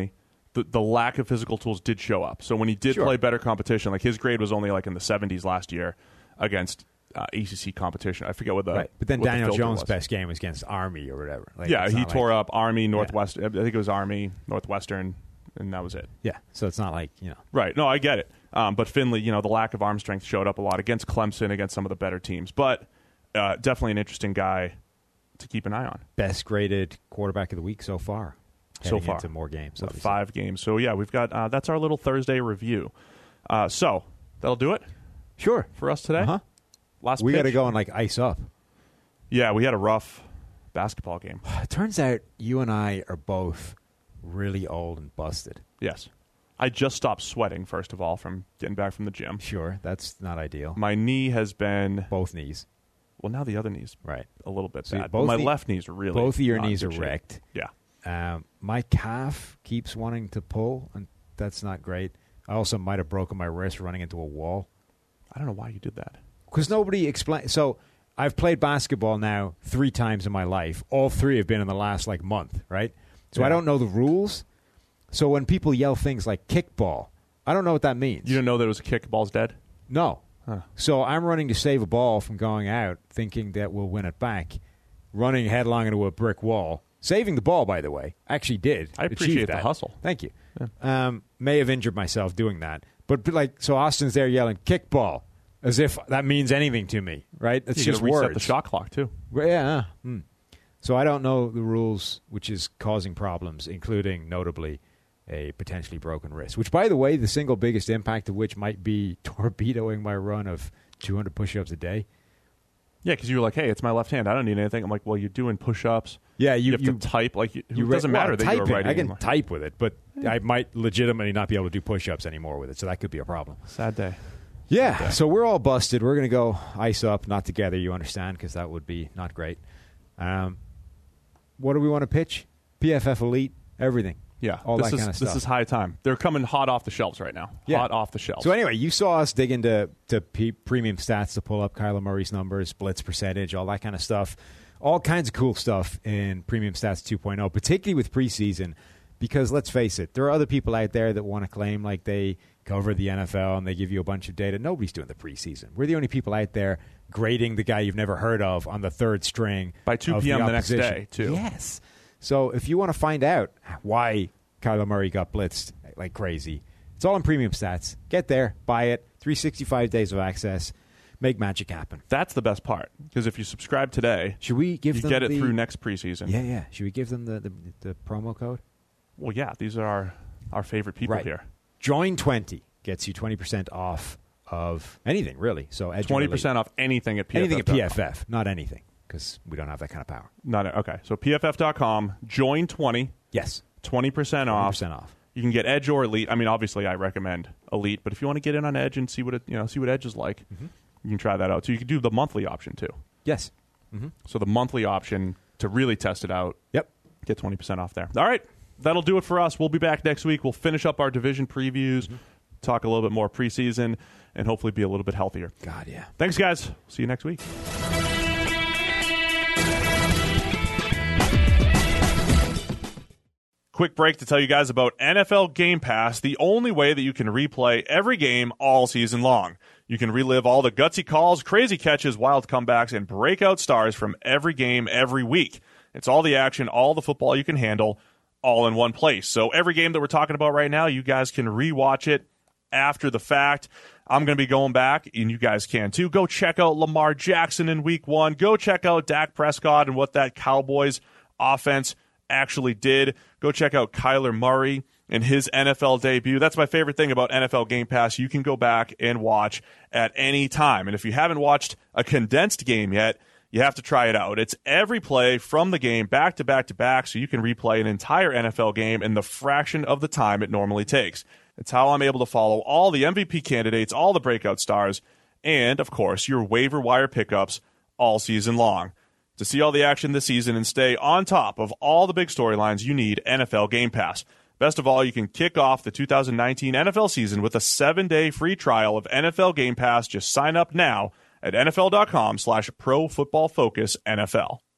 the, the lack of physical tools did show up. So when he did Sure. play better competition, like his grade was only like in the seventies last year against uh, A C C competition. I forget what the Right. But then what the Daniel filter Jones' was. best game was against Army or whatever. Like, Yeah, it's he not tore like, up Army, Northwest. I think it was Army, Northwestern, and that was it. Yeah, so it's not like, you know. Right. No, I get it. Um, but Finley, you know, the lack of arm strength showed up a lot against Clemson, against some of the better teams. But uh, definitely an interesting guy to keep an eye on. Best graded quarterback of the week so far. So Heading far. into more games. With obviously. five games. So, yeah, we've got uh, that's our little Thursday review. Uh, so, that'll do it Sure. for us today. Uh-huh. Last We pitch. got to go and, like, ice up. Yeah, we had a rough basketball game. It turns out you and I are both really old and busted. Yes. I just stopped sweating, first of all, from getting back from the gym. Sure, that's not ideal. My knee has been, Both knees. well, now the other knee's Right. a little bit So bad. both But my the- left knee's really Both of your not in knees good are shape. wrecked. Yeah. Um, my calf keeps wanting to pull, and that's not great. I also might have broken my wrist running into a wall. I don't know why you did that. Because nobody explain. So I've played basketball now three times in my life. All three have been in the last like month, right? So Yeah. I don't know the rules. So when people yell things like kickball, I don't know what that means. You didn't know that it was a kick, ball's dead? No. Huh. So I'm running to save a ball from going out, thinking that we'll win it back, running headlong into a brick wall. Saving the ball, by the way. Actually did. I Achieved appreciate the that. hustle. Thank you. Um, may have injured myself doing that. But, but like, so Austin's there yelling kickball as if that means anything to me, right? It's You just gotta reset words. the shot clock, too. Well, yeah. hmm. So I don't know the rules, which is causing problems, including notably a potentially broken wrist. Which, by the way, the single biggest impact of which might be torpedoing my run of two hundred push-ups a day. Yeah, because you were like, hey, it's my left hand. I don't need anything. I'm like, well, you're doing push-ups. Yeah, You, you have you, to type. Like, you, you it doesn't well, matter that you're typing, writing I can anymore. type with it, but I might legitimately not be able to do push-ups anymore with it, so that could be a problem. Sad day. Yeah, so we're all busted. We're going to go ice up, not together, you understand, because that would be not great. Um, what do we want to pitch? P F F Elite, everything. Yeah, all this that is kind of stuff. this is high time. They're coming hot off the shelves right now. Yeah. Hot off the shelves. So anyway, you saw us dig into to P- premium stats to pull up Kyler Murray's numbers, blitz percentage, all that kind of stuff. All kinds of cool stuff in Premium Stats two point oh, particularly with preseason, because let's face it, there are other people out there that want to claim like they cover the N F L and they give you a bunch of data. Nobody's doing the preseason. We're the only people out there grading the guy you've never heard of on the third string. By two of p.m. the the next opposition. day, too. Yes. So if you want to find out why Kyler Murray got blitzed like crazy, it's all in Premium Stats. Get there, buy it, three hundred sixty-five days of access, make magic happen. That's the best part, because if you subscribe today, Should we give you them get it the, through next preseason. Yeah, yeah. Should we give them the, the, the promo code? Well, yeah, these are our, our favorite people Right. here. Join twenty gets you twenty percent off of anything, really. So Edge and twenty Elite. percent off anything at P F F. Anything at P F F, not anything, because we don't have that kind of power. Not okay. So P F F dot com, join twenty, Yes, twenty percent twenty off. percent off. You can get Edge or Elite. I mean, obviously, I recommend Elite, but if you want to get in on Edge and see what it, you know, see what Edge is like, Mm-hmm. you can try that out. So you can do the monthly option too. Yes. So the monthly option to really test it out, Yep. get twenty percent off there. All right, that'll do it for us. We'll be back next week. We'll finish up our division previews, Mm-hmm. talk a little bit more preseason, and hopefully be a little bit healthier. God, yeah. Thanks, guys. See you next week. Quick break to tell you guys about N F L Game Pass, the only way that you can replay every game all season long. You can relive all the gutsy calls, crazy catches, wild comebacks, and breakout stars from every game every week. It's all the action, all the football you can handle, all in one place. So every game that we're talking about right now, you guys can rewatch it after the fact. I'm going to be going back, and you guys can too. Go check out Lamar Jackson in week one. Go check out Dak Prescott and what that Cowboys offense actually did. Go check out Kyler Murray and his N F L debut. That's my favorite thing about N F L Game Pass. You can go back and watch at any time. And if you haven't watched a condensed game yet, you have to try it out. It's every play from the game back to back to back, so you can replay an entire N F L game in the fraction of the time it normally takes. It's how I'm able to follow all the M V P candidates, all the breakout stars, and, of course, your waiver wire pickups all season long. To see all the action this season and stay on top of all the big storylines, you need N F L Game Pass. Best of all, you can kick off the two thousand nineteen N F L season with a seven-day free trial of N F L Game Pass. Just sign up now at N F L dot com slash Pro Football Focus N F L.